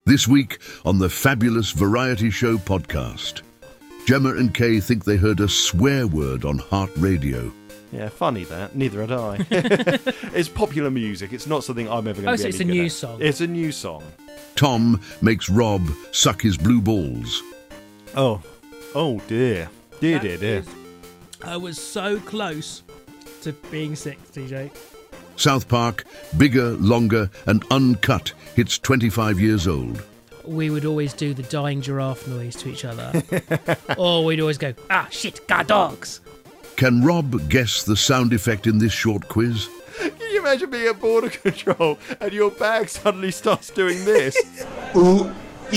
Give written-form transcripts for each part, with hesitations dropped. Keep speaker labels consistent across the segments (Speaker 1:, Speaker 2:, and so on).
Speaker 1: This week on the Fabulous Variety Show podcast, Gemma and Kay think they heard a swear word on Heart Radio.
Speaker 2: Yeah, funny that. Neither had I. It's popular music. It's not something I'm ever going to be
Speaker 3: so
Speaker 2: any
Speaker 3: it's a
Speaker 2: good
Speaker 3: new
Speaker 2: at.
Speaker 3: song.
Speaker 2: It's a new song.
Speaker 1: Tom makes Rob suck his blue balls.
Speaker 2: Oh dear. Dear.
Speaker 3: I was so close to being 6, DJ.
Speaker 1: South Park, bigger, longer and uncut, hits 25 years old.
Speaker 3: We would always do the dying giraffe noise to each other. Or we'd always go, shit, got dogs.
Speaker 1: Can Rob guess the sound effect in this short quiz?
Speaker 2: Can you imagine being at border control and your bag suddenly starts doing this?
Speaker 1: Do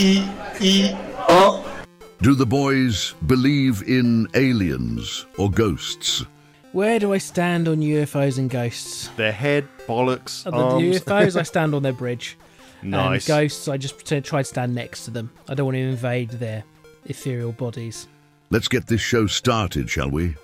Speaker 1: the boys believe in aliens or ghosts?
Speaker 3: Where do I stand on UFOs and ghosts?
Speaker 2: Their head, bollocks,
Speaker 3: The
Speaker 2: arms.
Speaker 3: UFOs, I stand on their bridge.
Speaker 2: Nice.
Speaker 3: And ghosts, I just try to stand next to them. I don't want to invade their ethereal bodies.
Speaker 1: Let's get this show started, shall we?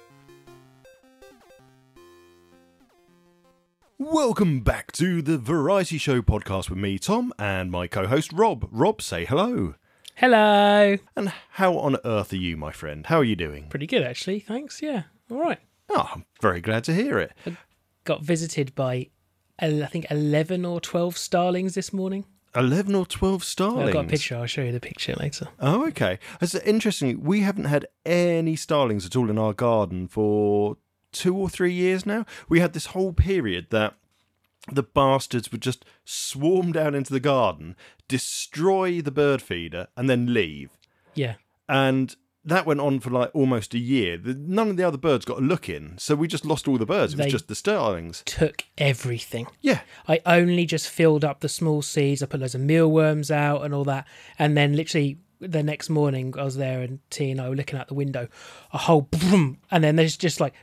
Speaker 2: Welcome back to the Variety Show podcast with me, Tom, and my co-host, Rob. Rob, say hello.
Speaker 3: Hello.
Speaker 2: And how on earth are you, my friend? How are you doing?
Speaker 3: Pretty good, actually. Thanks. Yeah. All right.
Speaker 2: Oh, I'm very glad to hear it.
Speaker 3: Got visited by, I think, 11 or 12 starlings this morning.
Speaker 2: 11 or 12 starlings?
Speaker 3: I've got a picture. I'll show you the picture later.
Speaker 2: Oh, okay. It's interesting. We haven't had any starlings at all in our garden for 2 or 3 years now. We had this whole period that the bastards would just swarm down into the garden, destroy the bird feeder, and then leave.
Speaker 3: Yeah.
Speaker 2: And that went on for like almost a year. None of the other birds got a look in, so we just lost all the birds. It was
Speaker 3: They
Speaker 2: just the starlings.
Speaker 3: Took everything.
Speaker 2: Yeah.
Speaker 3: I only just filled up the small seeds. I put loads of mealworms out and all that. And then literally the next morning I was there and T and I were looking out the window, a whole boom, and then there's just like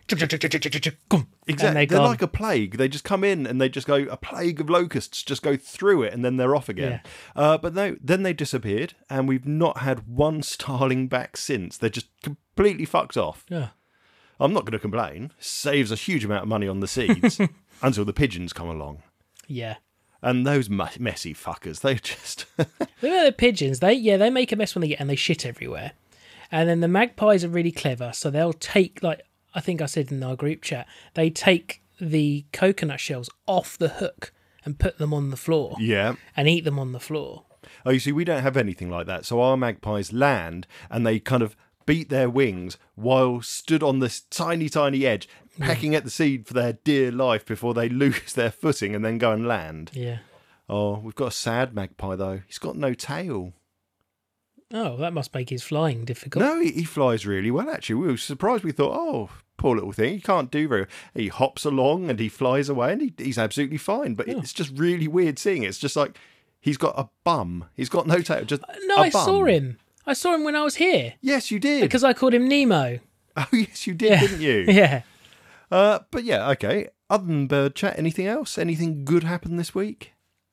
Speaker 2: Exactly. They're like a plague. They just come in and they just go, a plague of locusts just go through it and then they're off again. But no, then they disappeared and we've not had one starling back since. They're just completely fucked off.
Speaker 3: Yeah.
Speaker 2: I'm not going to complain. Saves a huge amount of money on the seeds until the pigeons come along.
Speaker 3: Yeah.
Speaker 2: And those messy fuckers, they just...
Speaker 3: The pigeons, they make a mess when they get and they shit everywhere. And then the magpies are really clever, so they'll take, like I think I said in our group chat, they take the coconut shells off the hook and put them on the floor.
Speaker 2: Yeah.
Speaker 3: And eat them on the floor.
Speaker 2: Oh, you see, we don't have anything like that. So our magpies land and they kind of beat their wings while stood on this tiny, tiny edge, pecking at the seed for their dear life before they lose their footing and then go and land.
Speaker 3: Yeah.
Speaker 2: Oh, we've got a sad magpie, though. He's got no tail.
Speaker 3: Oh, that must make his flying difficult.
Speaker 2: No, he flies really well, actually. We were surprised. We thought, oh, poor little thing. He can't do very well. He hops along and he flies away and he's absolutely fine. But it's just really weird seeing it. It's just like he's got a bum. He's got no tail, just
Speaker 3: No,
Speaker 2: a
Speaker 3: I
Speaker 2: bum.
Speaker 3: saw him. I saw him when I was here.
Speaker 2: Yes, you did.
Speaker 3: Because I called him Nemo.
Speaker 2: Oh, yes, you did, didn't you?
Speaker 3: Yeah.
Speaker 2: But yeah, okay. Other than bird chat, anything else? Anything good happened this week?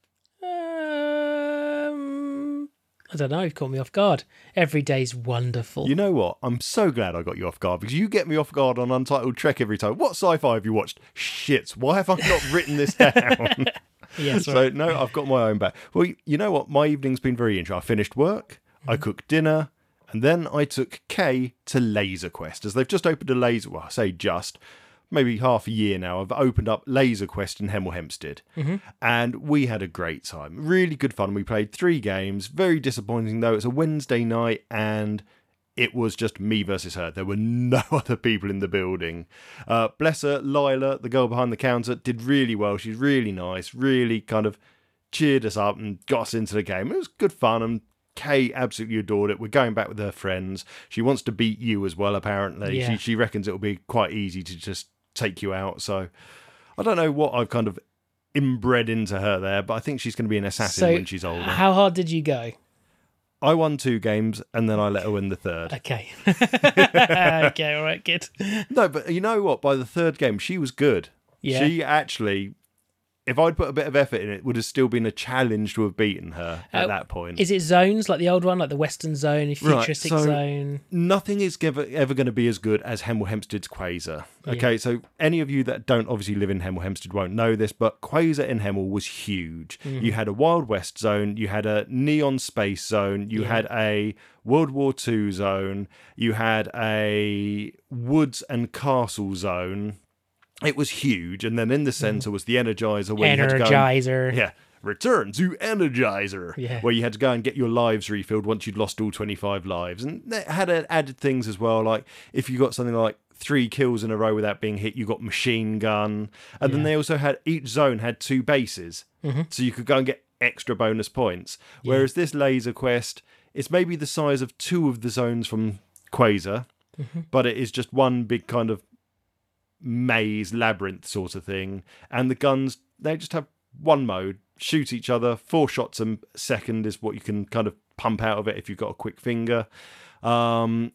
Speaker 3: I don't know, you've caught me off guard. Every day's wonderful.
Speaker 2: You know what? I'm so glad I got you off guard because you get me off guard on Untitled Trek every time. What sci-fi have you watched? Shit, why have I not written this down?
Speaker 3: Yes,
Speaker 2: So, no, I've got my own back. Well, you know what? My evening's been very interesting. I finished work, I cooked dinner, and then I took Kay to Laser Quest, as they've just opened a laser... Well, I say just... Maybe half a year now, I've opened up Laser Quest in Hemel Hempstead. And we had a great time. Really good fun. We played 3 games. Very disappointing, though. It's a Wednesday night, and it was just me versus her. There were no other people in the building. Bless her, Lila, the girl behind the counter, did really well. She's really nice, really kind of cheered us up and got us into the game. It was good fun, and Kay absolutely adored it. We're going back with her friends. She wants to beat you as well, apparently.
Speaker 3: Yeah.
Speaker 2: She reckons it'll be quite easy to just take you out. So I don't know what I've kind of inbred into her there, but I think she's going to be an assassin when she's older.
Speaker 3: How hard did you go?
Speaker 2: I won 2 games and then I let her win the third.
Speaker 3: Okay. Okay, all right, good.
Speaker 2: No, but you know what? By the third game, she was good.
Speaker 3: Yeah.
Speaker 2: She actually if I'd put a bit of effort in, it would have still been a challenge to have beaten her at that point.
Speaker 3: Is it zones like the old one, like the Western Zone, Futuristic Zone?
Speaker 2: Nothing is ever going to be as good as Hemel Hempstead's Quasar. Okay, so any of you that don't obviously live in Hemel Hempstead won't know this, but Quasar in Hemel was huge. You had a Wild West zone, you had a Neon Space zone, you had a World War II zone, you had a Woods and Castle zone. It was huge, and then in the centre was the Energizer. Where
Speaker 3: Energizer.
Speaker 2: You had to go, return to Energizer, where you had to go and get your lives refilled once you'd lost all 25 lives. And it had added things as well, like if you got something like 3 kills in a row without being hit, you got machine gun. And then they also had, each zone had 2 bases, so you could go and get extra bonus points. Whereas this Laser Quest, it's maybe the size of 2 of the zones from Quasar, but it is just one big kind of maze labyrinth sort of thing, and the guns, they just have one mode: shoot each other. 4 shots a second is what you can kind of pump out of it if you've got a quick finger, and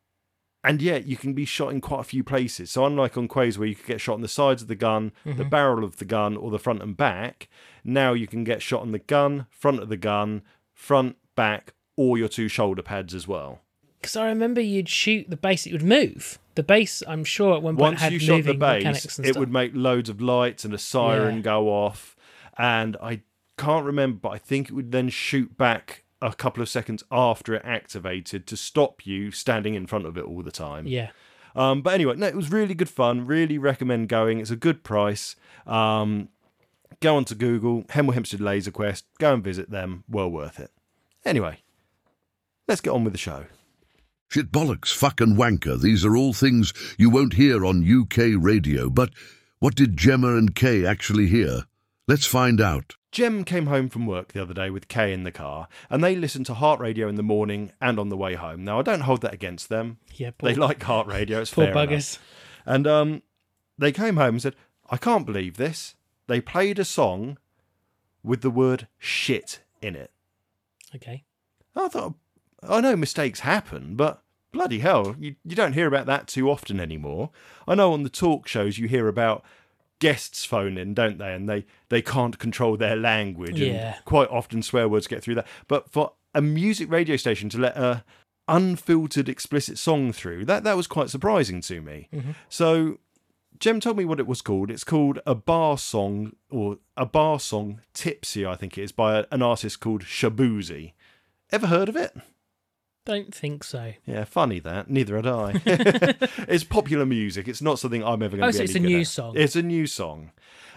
Speaker 2: you can be shot in quite a few places. So unlike on Quasar where you could get shot on the sides of the gun, the barrel of the gun, or the front and back, now you can get shot on the gun, front of the gun, front, back, or your 2 shoulder pads as well.
Speaker 3: Because I remember you'd shoot the base, it would move. The base, I'm sure at one point had moving mechanics and stuff. Once you shot the base, it would make loads of lights and a siren go off. And I can't remember, but I think it would then shoot back a couple of seconds after it activated to stop you standing in front of it all the time. Yeah.
Speaker 2: But anyway, no, it was really good fun. Really recommend going. It's a good price. Go onto Google, Hemel Hempstead Laser Quest. Go and visit them. Well worth it. Anyway, let's get on with the show.
Speaker 1: Shit bollocks, fuck and wanker, these are all things you won't hear on UK radio, but what did Gemma and Kay actually hear? Let's find out.
Speaker 2: Gem came home from work the other day with Kay in the car, and they listened to Heart Radio in the morning and on the way home. Now, I don't hold that against them.
Speaker 3: Yeah,
Speaker 2: they like Heart Radio, it's
Speaker 3: poor
Speaker 2: fair
Speaker 3: buggers.
Speaker 2: Enough. And they came home and said, I can't believe this. They played a song with the word shit in it.
Speaker 3: Okay.
Speaker 2: I thought, I know mistakes happen, but bloody hell, you don't hear about that too often anymore. I know on the talk shows you hear about guests phone in, don't they? And they can't control their language. And quite often swear words get through that. But for a music radio station to let a unfiltered explicit song through, that was quite surprising to me. So Jem told me what it was called. It's called a bar song, or a bar song Tipsy, I think it is, by an artist called Shaboozey. Ever heard of it?
Speaker 3: Don't think so.
Speaker 2: Yeah, funny that. Neither had I. It's popular music. It's not something I'm ever going to be
Speaker 3: so
Speaker 2: any
Speaker 3: it's a
Speaker 2: good
Speaker 3: new
Speaker 2: at.
Speaker 3: song.
Speaker 2: It's a new song.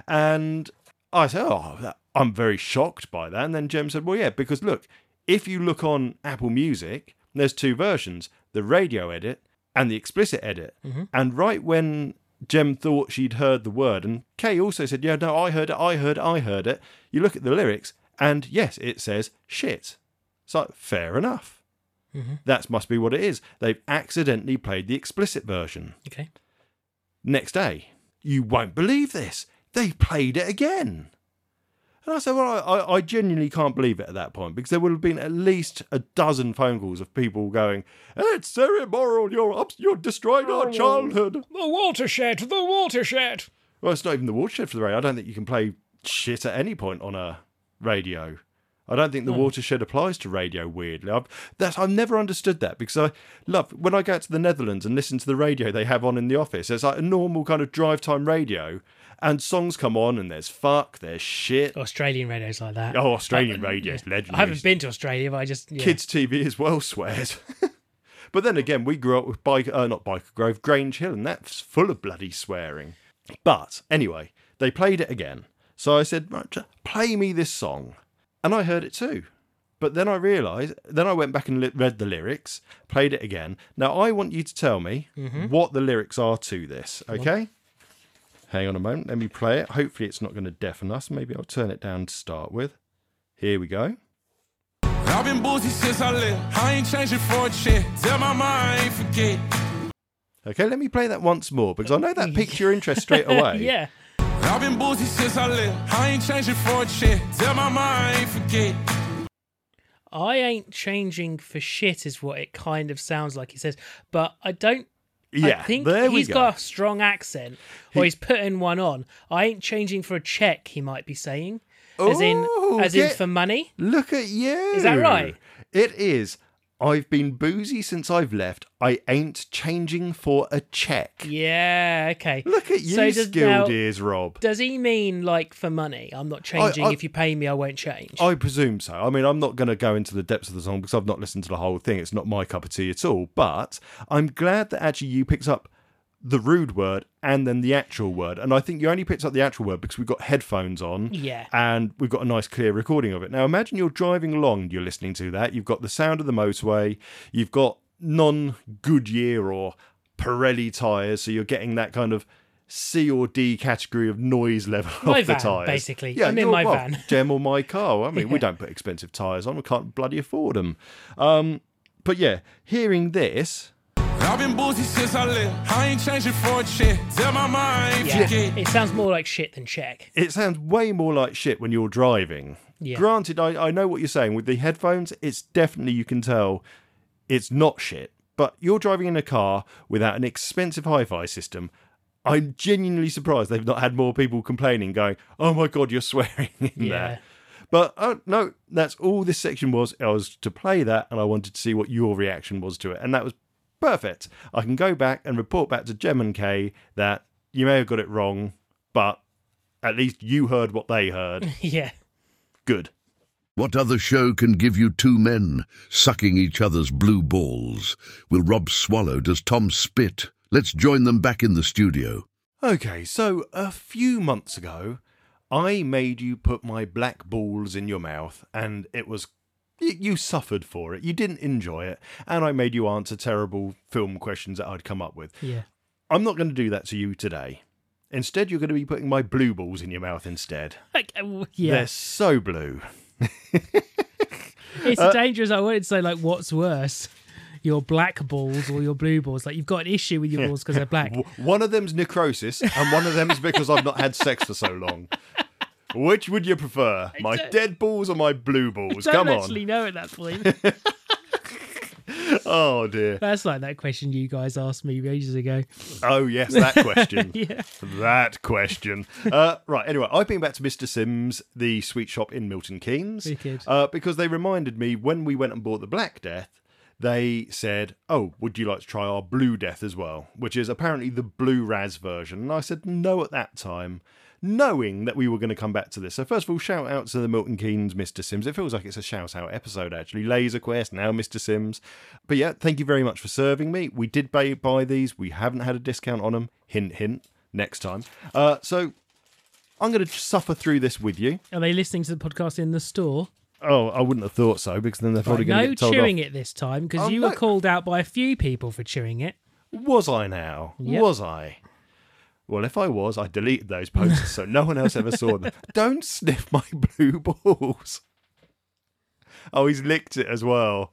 Speaker 2: And I said, I'm very shocked by that. And then Jem said, well, yeah, because look, if you look on Apple Music, there's 2 versions, the radio edit and the explicit edit. And right when Jem thought she'd heard the word, and Kay also said, yeah, no, I heard it. You look at the lyrics, and yes, it says shit. It's like, fair enough. That must be what it is. They've accidentally played the explicit version.
Speaker 3: Okay.
Speaker 2: Next day, you won't believe this. They played it again. And I said, well, I genuinely can't believe it at that point, because there would have been at least a dozen phone calls of people going, it's so immoral, you're destroying our childhood.
Speaker 3: The watershed.
Speaker 2: Well, it's not even the watershed for the radio. I don't think you can play shit at any point on a radio. I don't think the watershed applies to radio, weirdly. I've never understood that, because I love, when I go out to the Netherlands and listen to the radio they have on in the office, it's like a normal kind of drive time radio, and songs come on and there's fuck, there's shit.
Speaker 3: Australian radio's like that.
Speaker 2: Oh, Australian radio is legendary.
Speaker 3: I haven't been to Australia, but I just... Yeah.
Speaker 2: Kids TV as well swears. But then again, we grew up with not Biker Grove, Grange Hill, and that's full of bloody swearing. But anyway, they played it again. So I said, right, play me this song. And I heard it too. But then I realised, then I went back and read the lyrics, played it again. Now I want you to tell me what the lyrics are to this, okay? Hang on a moment, let me play it. Hopefully it's not going to deafen us. Maybe I'll turn it down to start with. Here we go.
Speaker 4: I've been boozy since I left. I ain't changing for a chick. Tell my mind I ain't forget.
Speaker 2: Okay, let me play that once more, because I know that piqued your interest straight away.
Speaker 3: Yeah.
Speaker 4: I've been boozy since I left. I ain't changing for a chick. Tell my mind I ain't forget.
Speaker 3: I ain't changing for shit is what it kind of sounds like he says. But I don't
Speaker 2: Yeah,
Speaker 3: I think
Speaker 2: there we
Speaker 3: he's
Speaker 2: go.
Speaker 3: got a strong accent, or he's putting one on. I ain't changing for a check, he might be saying. As in for money.
Speaker 2: Look at you.
Speaker 3: Is that right?
Speaker 2: It is. I've been boozy since I've left. I ain't changing for a check.
Speaker 3: Yeah, okay.
Speaker 2: Look at you,
Speaker 3: So
Speaker 2: skilled ears, Rob.
Speaker 3: Does he mean like for money? I'm not changing. If you pay me, I won't change.
Speaker 2: I presume so. I mean, I'm not going to go into the depths of the song because I've not listened to the whole thing. It's not my cup of tea at all. But I'm glad that actually you picked up the rude word and then the actual word. And I think you only picked up the actual word because we've got headphones on.
Speaker 3: Yeah.
Speaker 2: And we've got a nice clear recording of it. Now imagine you're driving along, you're listening to that. You've got the sound of the motorway. You've got non-Goodyear or Pirelli tyres. So you're getting that kind of C or D category of noise level
Speaker 3: My
Speaker 2: off the
Speaker 3: van,
Speaker 2: tyres.
Speaker 3: basically. I'm in my van.
Speaker 2: Gem or my car. I mean, we don't put expensive tyres on. We can't bloody afford them. But yeah, hearing this...
Speaker 4: I've been boozy since I left. I ain't changing for a check. Tell my mind,
Speaker 3: Yeah,
Speaker 4: forget.
Speaker 3: it sounds more like shit than check.
Speaker 2: It sounds way more like shit when you're driving.
Speaker 3: Yeah.
Speaker 2: Granted, I know what you're saying. With the headphones, it's definitely, you can tell, it's not shit. But you're driving in a car without an expensive hi-fi system. I'm genuinely surprised they've not had more people complaining, going, oh my God, you're swearing in there. But no, that's all this section was. I was to play that, and I wanted to see what your reaction was to it. And that was perfect. I can go back and report back to Gem and Kay that you may have got it wrong, but at least you heard what they heard.
Speaker 3: Yeah.
Speaker 2: Good.
Speaker 1: What other show can give you two men sucking each other's blue balls? Will Rob swallow? Does Tom spit? Let's join them back in the studio.
Speaker 2: Okay, so a few months ago, I made you put my black balls in your mouth, and it was... You suffered for it. You didn't enjoy it. And I made you answer terrible film questions that I'd come up with.
Speaker 3: Yeah.
Speaker 2: I'm not going to do that to you today. Instead, you're going to be putting my blue balls in your mouth instead.
Speaker 3: Yeah.
Speaker 2: They're so blue.
Speaker 3: It's dangerous. I wanted to say, like, what's worse? Your black balls or your blue balls? Like, you've got an issue with your balls because they're black.
Speaker 2: One of them's necrosis, and one of them's because I've not had sex for so long. Which would you prefer? My dead balls or my blue balls?
Speaker 3: I
Speaker 2: Come
Speaker 3: don't
Speaker 2: on.
Speaker 3: actually know at that point.
Speaker 2: Oh, dear.
Speaker 3: That's like that question you guys asked me ages ago.
Speaker 2: Oh, yes, that question.
Speaker 3: Yeah.
Speaker 2: That question. Right, anyway, I've been back to Mr. Sims, the sweet shop in Milton Keynes,
Speaker 3: Wicked.
Speaker 2: because they reminded me when we went and bought the Black Death, they said, oh, would you like to try our Blue Death as well? Which is apparently the Blue Raz version. And I said no at that time, knowing that we were going to come back to this. So first of all, shout out to the Milton Keynes Mr. Sims. It feels like it's a shout out episode, actually. Laser Quest, now Mr. Sims. But yeah, thank you very much for serving me. We did buy these. We haven't had a discount on them. Hint, hint. Next time. So I'm going to suffer through this with you.
Speaker 3: Are they listening to the podcast in the store?
Speaker 2: Oh, I wouldn't have thought so, because then they're probably going to
Speaker 3: No
Speaker 2: get told
Speaker 3: chewing
Speaker 2: off.
Speaker 3: it this time, because
Speaker 2: Oh,
Speaker 3: you
Speaker 2: no.
Speaker 3: were called out by a few people for chewing it.
Speaker 2: Was I now?
Speaker 3: Yep.
Speaker 2: Was I? Well, if I was, I deleted those posts so no one else ever saw them. Don't sniff my blue balls. Oh, he's licked it as well.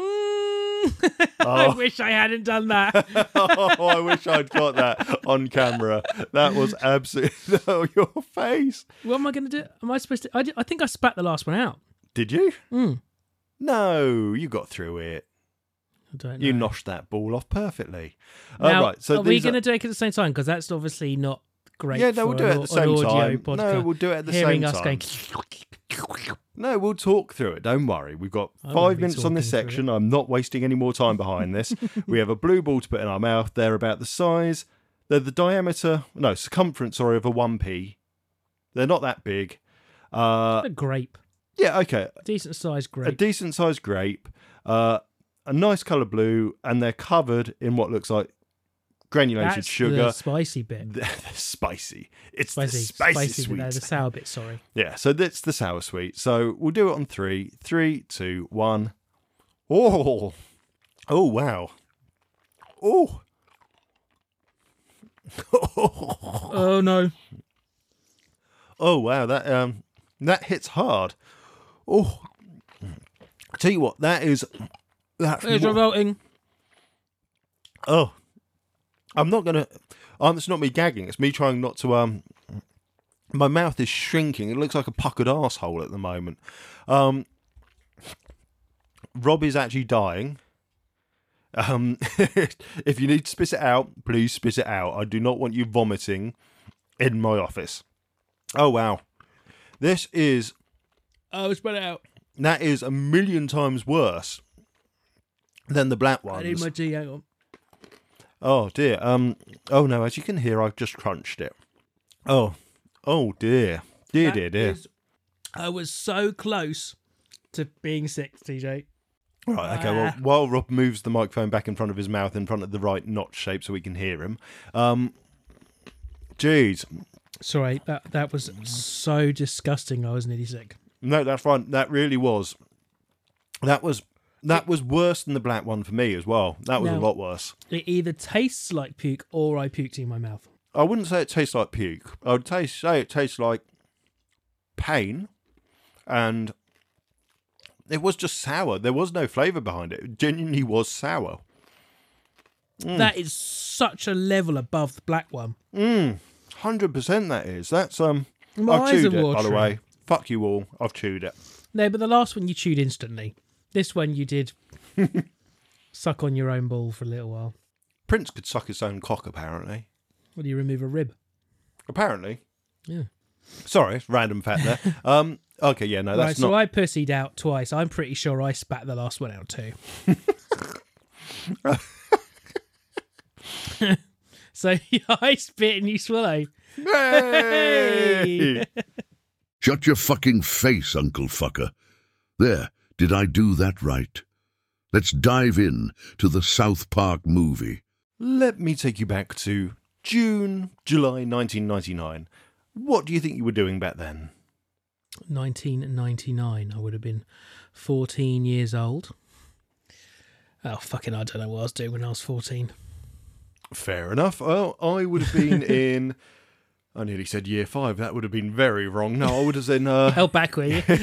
Speaker 3: I wish I hadn't done that.
Speaker 2: Oh, I wish I'd got that on camera. That was absolutely... Oh, your face.
Speaker 3: What am I going to do? Am I supposed to... I think I spat the last one out.
Speaker 2: Did you?
Speaker 3: Mm.
Speaker 2: No, you got through it.
Speaker 3: I don't know.
Speaker 2: You noshed that ball off perfectly.
Speaker 3: Now,
Speaker 2: right, so
Speaker 3: are we
Speaker 2: these
Speaker 3: going to do it at the same time? Because that's obviously not great.
Speaker 2: Yeah, no,
Speaker 3: for
Speaker 2: we'll do it at the
Speaker 3: an
Speaker 2: same
Speaker 3: audio
Speaker 2: time.
Speaker 3: Podcast.
Speaker 2: No, we'll do it at the
Speaker 3: Hearing
Speaker 2: same
Speaker 3: us
Speaker 2: time.
Speaker 3: going...
Speaker 2: No, we'll talk through it. Don't worry. We've got
Speaker 3: I
Speaker 2: 5
Speaker 3: won't be
Speaker 2: minutes on this
Speaker 3: talking through
Speaker 2: section. I'm not wasting any more time behind this. We have a blue ball to put in our mouth. They're about the size. They're the diameter, no, circumference, sorry, of a 1p. They're not that big.
Speaker 3: A grape.
Speaker 2: Yeah, okay.
Speaker 3: Decent sized
Speaker 2: A
Speaker 3: grape.
Speaker 2: decent sized grape. A nice colour blue. And they're covered in what looks like granulated
Speaker 3: That's
Speaker 2: sugar.
Speaker 3: the spicy bit.
Speaker 2: They're spicy. It's
Speaker 3: Spicy.
Speaker 2: the spicy
Speaker 3: bit,
Speaker 2: sweet.
Speaker 3: no, the sour bit, sorry.
Speaker 2: Yeah, so that's the sour sweet. So we'll do it on 3. 3, 2, 1. Oh, oh wow. Oh.
Speaker 3: Oh, no.
Speaker 2: Oh wow, that hits hard. Oh, I tell you what, that's
Speaker 3: It's revolting.
Speaker 2: Oh, I'm not gonna. It's not me gagging. It's me trying not to. My mouth is shrinking. It looks like a puckered arsehole at the moment. Rob is actually dying, If you need to spit it out, please spit it out. I do not want you vomiting in my office. Oh, wow. This is...
Speaker 3: Oh, spread it out.
Speaker 2: That is a million times worse than the black ones.
Speaker 3: I need my tea, hang on.
Speaker 2: Oh, dear. Oh, no, as you can hear, I've just crunched it. Oh dear. Dear.
Speaker 3: I was so close to being sick, TJ.
Speaker 2: Right, okay, well, while Rob moves the microphone back in front of his mouth in front of the right notch shape so we can hear him. Jeez.
Speaker 3: Sorry, that was so disgusting. I was nearly sick.
Speaker 2: No, that's fine. That really was. That was worse than the black one for me as well. That was a lot worse.
Speaker 3: It either tastes like puke or I puked in my mouth.
Speaker 2: I wouldn't say it tastes like puke. I would say it tastes like pain, and it was just sour. There was no flavour behind it. It genuinely was sour.
Speaker 3: That is such a level above the black one.
Speaker 2: 100% that is. That's
Speaker 3: My
Speaker 2: I've
Speaker 3: eyes
Speaker 2: chewed
Speaker 3: are
Speaker 2: it, by
Speaker 3: watering.
Speaker 2: the way. Fuck you all. I've chewed it.
Speaker 3: No, but the last one you chewed instantly. This one you did suck on your own ball for a little while.
Speaker 2: Prince could suck his own cock, apparently.
Speaker 3: What do you remove a rib?
Speaker 2: Apparently.
Speaker 3: Yeah.
Speaker 2: Sorry, random fact there. Okay, yeah, no, that's
Speaker 3: right,
Speaker 2: not...
Speaker 3: so I pussied out twice. I'm pretty sure I spat the last one out too. So I spit and you swallow.
Speaker 2: Hey!
Speaker 1: Shut your fucking face, Uncle Fucker. There, did I do that right? Let's dive in to the South Park movie.
Speaker 2: Let me take you back to July 1999. What do you think you were doing back then?
Speaker 3: 1999. I would have been 14 years old. Oh, fucking, I don't know what I was doing when I was 14.
Speaker 2: Fair enough. Well, I would have been in... I nearly said year 5. That would have been very wrong. No, I would have said...
Speaker 3: Held back, were you?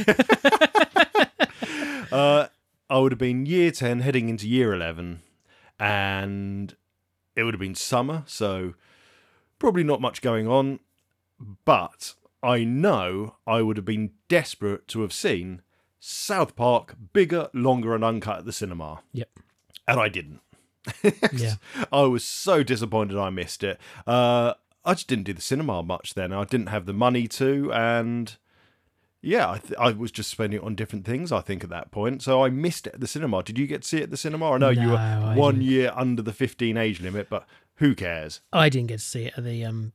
Speaker 2: I would have been year 10 heading into year 11, and it would have been summer, so probably not much going on, but I know I would have been desperate to have seen South Park bigger, longer and uncut at the cinema.
Speaker 3: Yep.
Speaker 2: And I didn't.
Speaker 3: Yeah.
Speaker 2: I was so disappointed I missed it. I just didn't do the cinema much then. I didn't have the money to, and... yeah, I was just spending it on different things, I think, at that point. So I missed it at the cinema. Did you get to see it at the cinema? I know you were
Speaker 3: I
Speaker 2: 1
Speaker 3: didn't.
Speaker 2: year under the 15 age limit, but who cares?
Speaker 3: I didn't get to see it at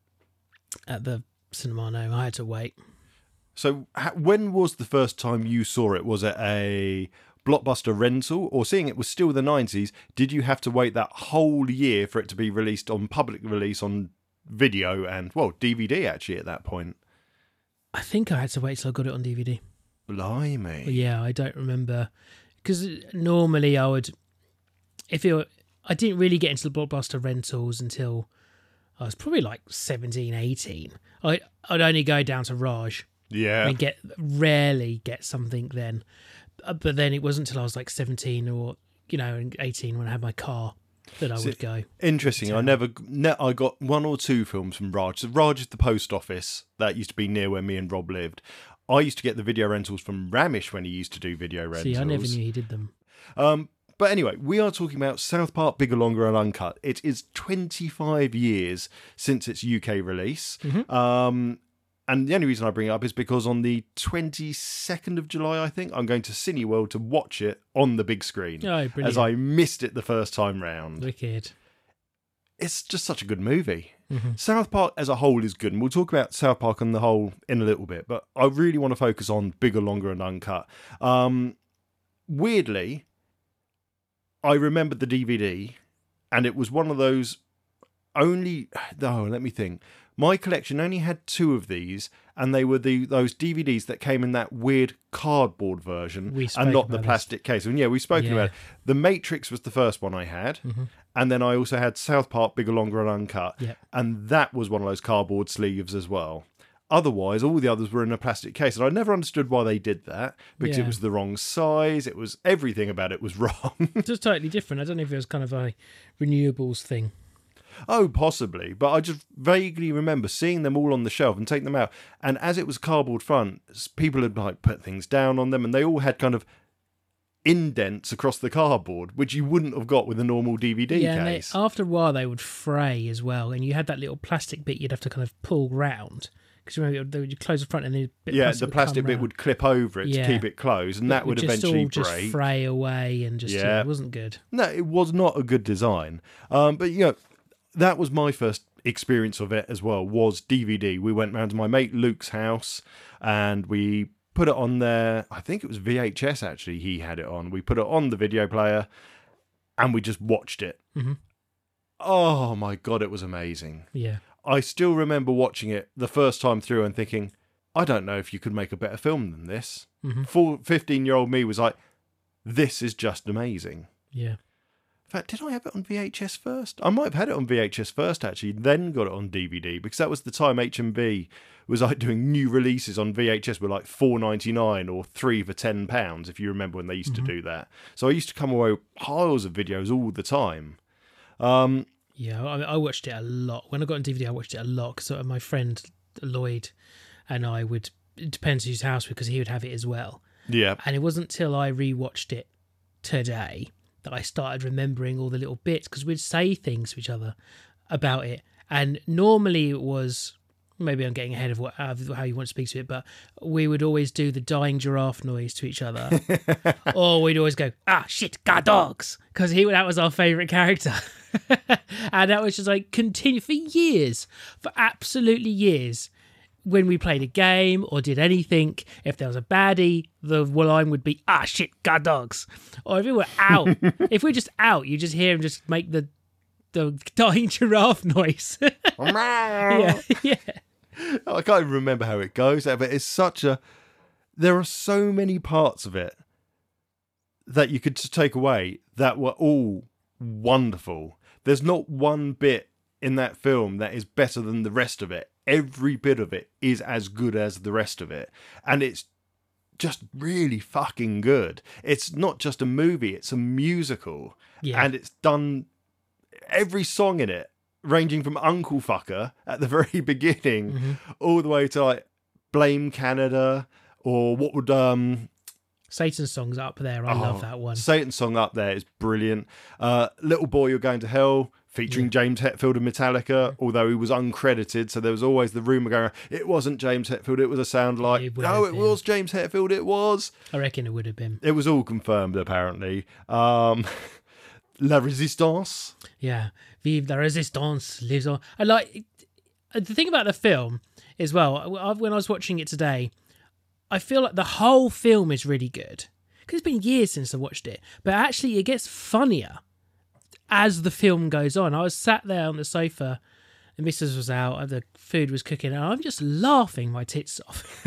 Speaker 3: the cinema, no. I had to wait.
Speaker 2: So when was the first time you saw it? Was it a Blockbuster rental, or seeing it was still the 90s? Did you have to wait that whole year for it to be released on public release on video and, well, DVD actually at that point?
Speaker 3: I think I had to wait till I got it on DVD.
Speaker 2: Blimey.
Speaker 3: But yeah, I don't remember. Because normally I would... I didn't really get into the Blockbuster rentals until I was probably like 17, 18. I'd only go down to Raj.
Speaker 2: Yeah.
Speaker 3: And rarely get something then. But then it wasn't until I was like 17 or, 18 when I had my car that I would go.
Speaker 2: Interesting. I got 1 or 2 films from Raj. So Raj is the post office that used to be near where me and Rob lived. I used to get the video rentals from Ramesh when he used to do video rentals.
Speaker 3: See, I never knew he did them.
Speaker 2: But anyway, we are talking about South Park Bigger, Longer and Uncut. It is 25 years since its UK release.
Speaker 3: Mm-hmm.
Speaker 2: And the only reason I bring it up is because on the 22nd of July, I think, I'm going to Cineworld to watch it on the big screen.
Speaker 3: Oh, brilliant.
Speaker 2: As I missed it the first time round.
Speaker 3: Wicked.
Speaker 2: It's just such a good movie.
Speaker 3: Mm-hmm.
Speaker 2: South Park as a whole is good, and we'll talk about South Park on the whole in a little bit, but I really want to focus on Bigger, Longer and Uncut. Weirdly, I remembered the DVD, and it was one of those let me think. My collection only had 2 of these, and they were those DVDs that came in that weird cardboard version and not the plastic case. And yeah, we've spoken about it. The Matrix was the first one I had, and then I also had South Park Bigger, Longer and Uncut, and that was one of those cardboard sleeves as well. Otherwise, all the others were in a plastic case, and I never understood why they did that, because it was the wrong size. It was everything about it was wrong.
Speaker 3: It's just totally different. I don't know if it was kind of a renewables thing.
Speaker 2: Oh, possibly. But I just vaguely remember seeing them all on the shelf and taking them out. And as it was cardboard front, people had like put things down on them, and they all had kind of indents across the cardboard, which you wouldn't have got with a normal DVD
Speaker 3: Yeah, and
Speaker 2: case.
Speaker 3: after a while they would fray as well, and you had that little plastic bit you'd have to kind of pull round. Because remember, you close the front and the bit
Speaker 2: The plastic bit would clip over it to keep it closed, and that would eventually
Speaker 3: just
Speaker 2: break.
Speaker 3: fray away, and just it wasn't good.
Speaker 2: No, it was not a good design. But that was my first experience of it as well. Was DVD. We went round to my mate Luke's house, and we put it on there. I think it was VHS actually. He had it on. We put it on the video player, and we just watched it.
Speaker 3: Mm-hmm.
Speaker 2: Oh my god, it was amazing.
Speaker 3: Yeah.
Speaker 2: I still remember watching it the first time through and thinking, I don't know if you could make a better film than this. 15-year-old me was like, this is just amazing.
Speaker 3: Yeah.
Speaker 2: In fact, did I have it on VHS first? I might have had it on VHS first, actually, then got it on DVD, because that was the time HMV was like doing new releases on VHS with like $4.99 or 3 for £10, if you remember when they used to do that. So I used to come away with piles of videos all the time.
Speaker 3: Yeah, I watched it a lot. When I got on DVD, I watched it a lot because my friend Lloyd and I would, it depends whose house, because he would have it as well.
Speaker 2: Yeah.
Speaker 3: And it wasn't till I rewatched it today that I started remembering all the little bits, because we'd say things to each other about it. And normally it was, maybe I'm getting ahead of how you want to speak to it, but we would always do the dying giraffe noise to each other. Or we'd always go, shit, god dogs, because that was our favourite character. And that was just like continue for absolutely years. When we played a game or did anything, if there was a baddie, the line would be, shit, god dogs. Or if we were out, if we're just out, you just hear him just make the dying giraffe noise. yeah.
Speaker 2: I can't even remember how it goes, but it's there are so many parts of it that you could just take away that were all wonderful. There's not one bit in that film that is better than the rest of it. Every bit of it is as good as the rest of it. And it's just really fucking good. It's not just a movie, it's a musical.
Speaker 3: Yeah.
Speaker 2: And it's done, every song in it, ranging from Uncle Fucker at the very beginning all the way to like Blame Canada, or what would
Speaker 3: Satan's Song's up there. I love that one.
Speaker 2: Satan's Song up there is brilliant. Little Boy You're Going to Hell, featuring James Hetfield of Metallica, although he was uncredited, so there was always the rumour going, it wasn't James Hetfield, it was a sound like, it was James Hetfield, it was.
Speaker 3: I reckon it would have been.
Speaker 2: It was all confirmed, apparently. La Resistance.
Speaker 3: Yeah. Vive la Resistance lives on. I like, the thing about the film as well, when I was watching it today, I feel like the whole film is really good. Because it's been years since I watched it. But actually, it gets funnier as the film goes on. I was sat there on the sofa, the missus was out, and the food was cooking, and I'm just laughing my tits off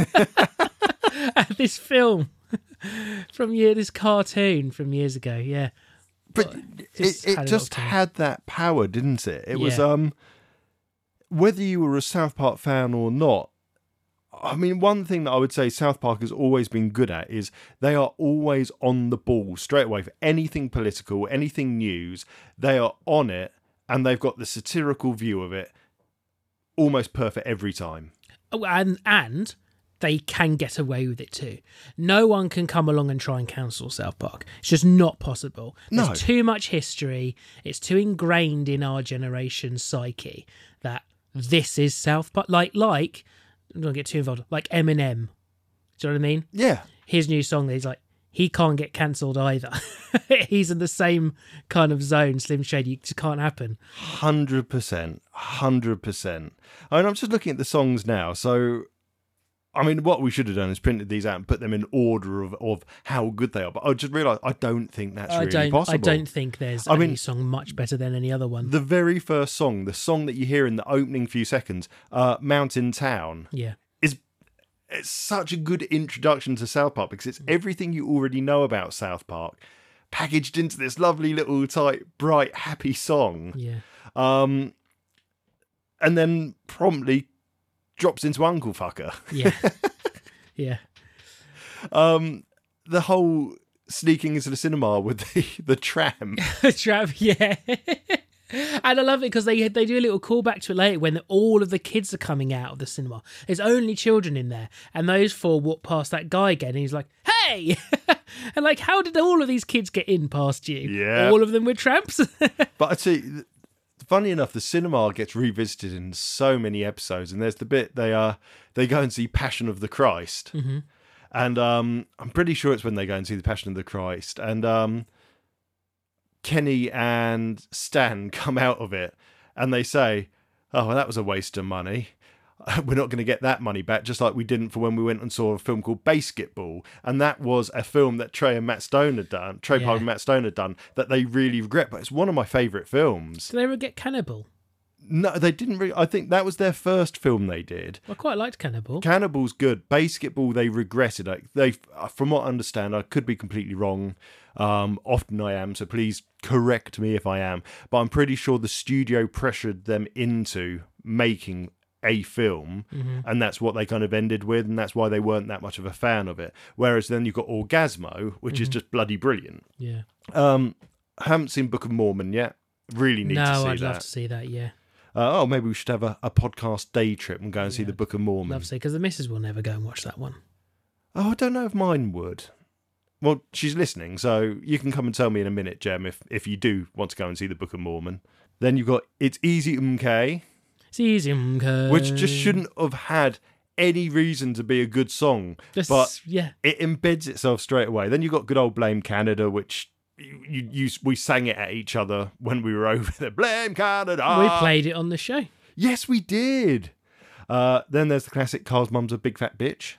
Speaker 3: at this film this cartoon from years ago. Yeah,
Speaker 2: but it just had that power, didn't it? It was whether you were a South Park fan or not. I mean, one thing that I would say South Park has always been good at is they are always on the ball straight away for anything political, anything news. They are on it, and they've got the satirical view of it almost perfect every time.
Speaker 3: Oh, and they can get away with it too. No one can come along and try and cancel South Park. It's just not possible. There's too much history. It's too ingrained in our generation's psyche that this is South Park. Like, I'm not going to get too involved, like Eminem. Do you know what I mean?
Speaker 2: Yeah.
Speaker 3: His new song, he's like, he can't get cancelled either. He's in the same kind of zone, Slim Shady. It just can't happen.
Speaker 2: 100%. 100%. I mean, I'm just looking at the songs now. So, I mean, what we should have done is printed these out and put them in order of how good they are. But I just realised I don't think that's really possible.
Speaker 3: I don't think there's any song much better than any other one.
Speaker 2: The very first song, the song that you hear in the opening few seconds, Mountain Town, it's such a good introduction to South Park because it's everything you already know about South Park packaged into this lovely little tight, bright, happy song.
Speaker 3: Yeah.
Speaker 2: And then promptly drops into Uncle Fucker.
Speaker 3: Yeah. Yeah.
Speaker 2: The whole sneaking into the cinema with the tram.
Speaker 3: The tram, yeah. And I love it because they do a little callback to it later when all of the kids are coming out of the cinema. There's only children in there. And those four walk past that guy again and he's like, hey! And like, how did all of these kids get in past you?
Speaker 2: Yeah.
Speaker 3: All of them were tramps?
Speaker 2: But I'd say, funny enough, the cinema gets revisited in so many episodes, and there's the bit they go and see Passion of the Christ, and I'm pretty sure it's when they go and see the Passion of the Christ, and Kenny and Stan come out of it, and they say, "Oh, well, that was a waste of money. We're not going to get that money back, just like we didn't for when we went and saw a film called Basketball." And that was a film that Trey and Matt Stone had done, Parker and Matt Stone had done, that they really regret, but it's one of my favourite films.
Speaker 3: Did they ever get Cannibal?
Speaker 2: No, they didn't really. I think that was their first film they did.
Speaker 3: I quite liked Cannibal.
Speaker 2: Cannibal's good. Basketball, they regretted. They, from what I understand, I could be completely wrong. Often I am, so please correct me if I am. But I'm pretty sure the studio pressured them into making a film, and that's what they kind of ended with, and that's why they weren't that much of a fan of it. Whereas then you've got Orgasmo, which is just bloody brilliant.
Speaker 3: Yeah.
Speaker 2: I haven't seen Book of Mormon yet. Really need to see that.
Speaker 3: No, I'd love to see that, yeah.
Speaker 2: Maybe we should have a podcast day trip and go and see the Book of Mormon.
Speaker 3: Love to see, because the missus will never go and watch that one.
Speaker 2: Oh, I don't know if mine would. Well, she's listening, so you can come and tell me in a minute, Jem, if you do want to go and see the Book of Mormon. Then you've got It's Easy MK,
Speaker 3: It's easy, okay.
Speaker 2: which just shouldn't have had any reason to be a good song, but it embeds itself straight away. Then you've got Good Old Blame Canada, which we sang it at each other when we were over there. Blame Canada!
Speaker 3: We played it on the show.
Speaker 2: Yes, we did. Then there's the classic Carl's Mum's a Big Fat Bitch.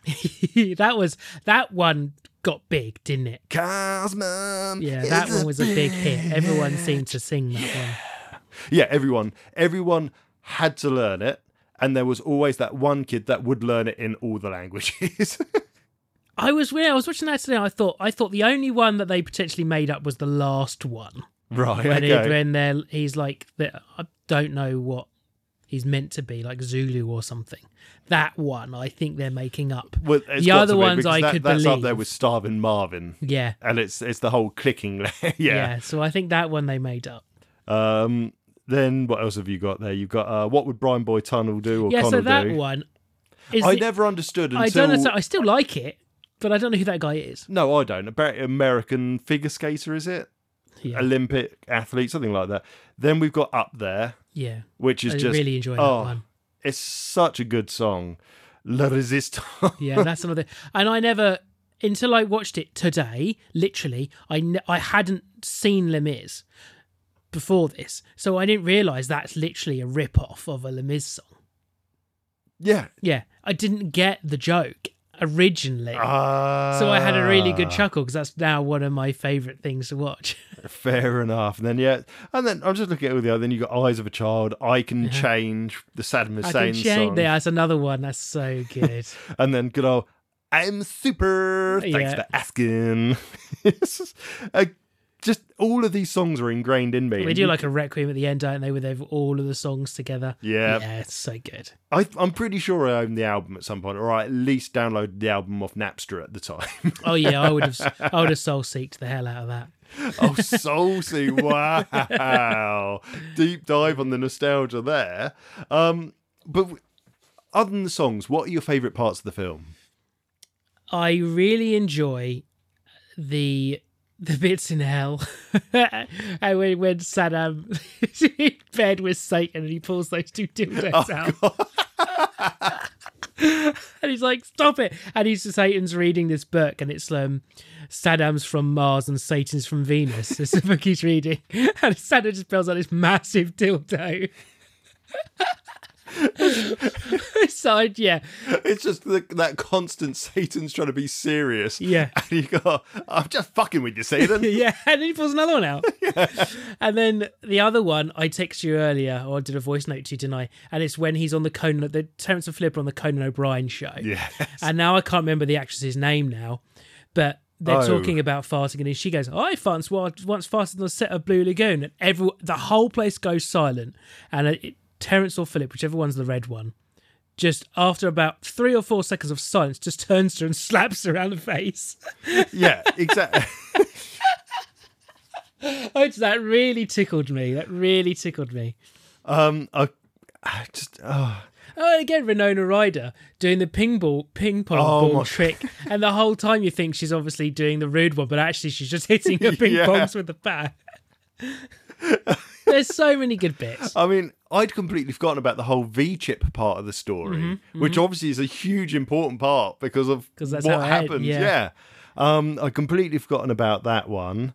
Speaker 3: that one got big, didn't it?
Speaker 2: Carl's Mum.
Speaker 3: Yeah, that one was a big hit. Everyone seemed to sing that one.
Speaker 2: Yeah, everyone had to learn it, and there was always that one kid that would learn it in all the languages.
Speaker 3: I was watching that today. I thought the only one that they potentially made up was the last one.
Speaker 2: Right.
Speaker 3: When he's like, I don't know what he's meant to be, like Zulu or something. That one, I think they're making up.
Speaker 2: Well,
Speaker 3: the other ones I could believe.
Speaker 2: That's up there with Starvin' Marvin.
Speaker 3: Yeah.
Speaker 2: And it's the whole clicking.
Speaker 3: Yeah. So I think that one they made up.
Speaker 2: Then what else have you got there? You've got What Would Brian Boy Tunnel Do? Or
Speaker 3: yeah,
Speaker 2: Connell
Speaker 3: so that
Speaker 2: do?
Speaker 3: one.
Speaker 2: I never understood until...
Speaker 3: I don't understand. I still like it, but I don't know who that guy is.
Speaker 2: No, I don't. American figure skater, is it?
Speaker 3: Yeah.
Speaker 2: Olympic athlete, something like that. Then we've got Up There.
Speaker 3: Yeah.
Speaker 2: Which is
Speaker 3: I
Speaker 2: just...
Speaker 3: really enjoy that one.
Speaker 2: It's such a good song. La Resistance.
Speaker 3: Yeah, that's another... And I never... Until I watched it today, literally, I hadn't seen Les Mis before this. So I didn't realise that's literally a rip-off of a Les Mis song.
Speaker 2: Yeah.
Speaker 3: Yeah. I didn't get the joke originally. So I had a really good chuckle because that's now one of my favourite things to watch.
Speaker 2: Fair enough. And then I'm just looking at all the other. Then you got Eyes of a Child, I Can Change, the Saddam Hussein song.
Speaker 3: Yeah, that's another one. That's so good.
Speaker 2: And then good old I'm Super. Thanks for asking. Just all of these songs are ingrained in me.
Speaker 3: They do like a Requiem at the end, don't they? Where they've all of the songs together.
Speaker 2: Yeah.
Speaker 3: Yeah, it's so good.
Speaker 2: I'm pretty sure I owned the album at some point, or I at least downloaded the album off Napster at the time.
Speaker 3: Oh yeah, I would have soul seeked the hell out of that.
Speaker 2: Oh, soul seek! Wow, deep dive on the nostalgia there. But other than the songs, what are your favourite parts of the film?
Speaker 3: I really enjoy the bits in hell, and when Saddam is in bed with Satan and he pulls those two dildos out. And he's like, stop it. And Satan's reading this book, and it's Saddam's from Mars and Satan's from Venus. It's the book he's reading. And Saddam just pulls out this massive dildo. So yeah,
Speaker 2: it's just that constant Satan's trying to be serious.
Speaker 3: Yeah,
Speaker 2: and you go, I'm just fucking with you, Satan.
Speaker 3: Yeah, and then he pulls another one out. Yeah. And then the other one, I texted you earlier, or I did a voice note to you tonight, and it's when he's on the Terence and Flipper on the Conan O'Brien show.
Speaker 2: Yes.
Speaker 3: And now I can't remember the actress's name now, but they're talking about farting, and she goes, I once farted on the set of Blue Lagoon, and the whole place goes silent, and Terence or Philip, whichever one's the red one, just after about 3 or 4 seconds of silence, just turns to her and slaps her around the face.
Speaker 2: Yeah, exactly.
Speaker 3: That really tickled me.
Speaker 2: And
Speaker 3: Oh, and again, Winona Ryder doing the ping pong ball trick, and the whole time you think she's obviously doing the rude one, but actually she's just hitting her ping pongs with the bat. There's so many good bits.
Speaker 2: I mean, I'd completely forgotten about the whole V-chip part of the story, which obviously is a huge important part because of
Speaker 3: that's
Speaker 2: what
Speaker 3: how it
Speaker 2: happens.
Speaker 3: yeah.
Speaker 2: I'd completely forgotten about that one.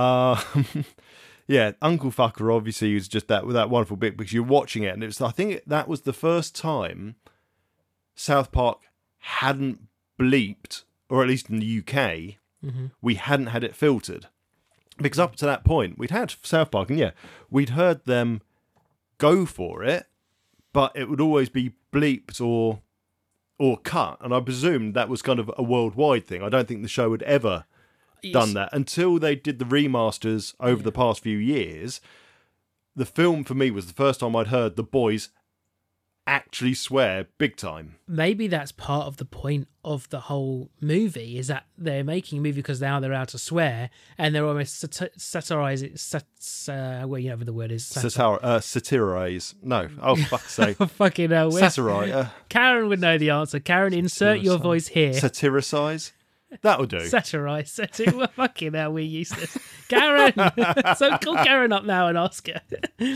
Speaker 2: Yeah, Uncle Fucker obviously was just that wonderful bit because you're watching it, and I think that was the first time South Park hadn't bleeped, or at least in the UK, we hadn't had it filtered. Because up to that point, we'd had South Park, and we'd heard them go for it, but it would always be bleeped or cut, and I presumed that was kind of a worldwide thing. I don't think the show had ever done that until they did the remasters over the past few years. The film for me was the first time I'd heard the boys actually swear big time.
Speaker 3: Maybe that's part of the point of the whole movie, is that they're making a movie because now they're allowed to swear, and they're almost satirizing. Whatever the word is.
Speaker 2: Satirize. No. Oh, fuck's sake.
Speaker 3: Fucking hell.
Speaker 2: Satirize.
Speaker 3: Karen would know the answer. Karen, insert your voice here.
Speaker 2: Satirize. That'll do.
Speaker 3: Satirize. Well, fucking hell, we're useless. Karen! So call Karen up now and ask her.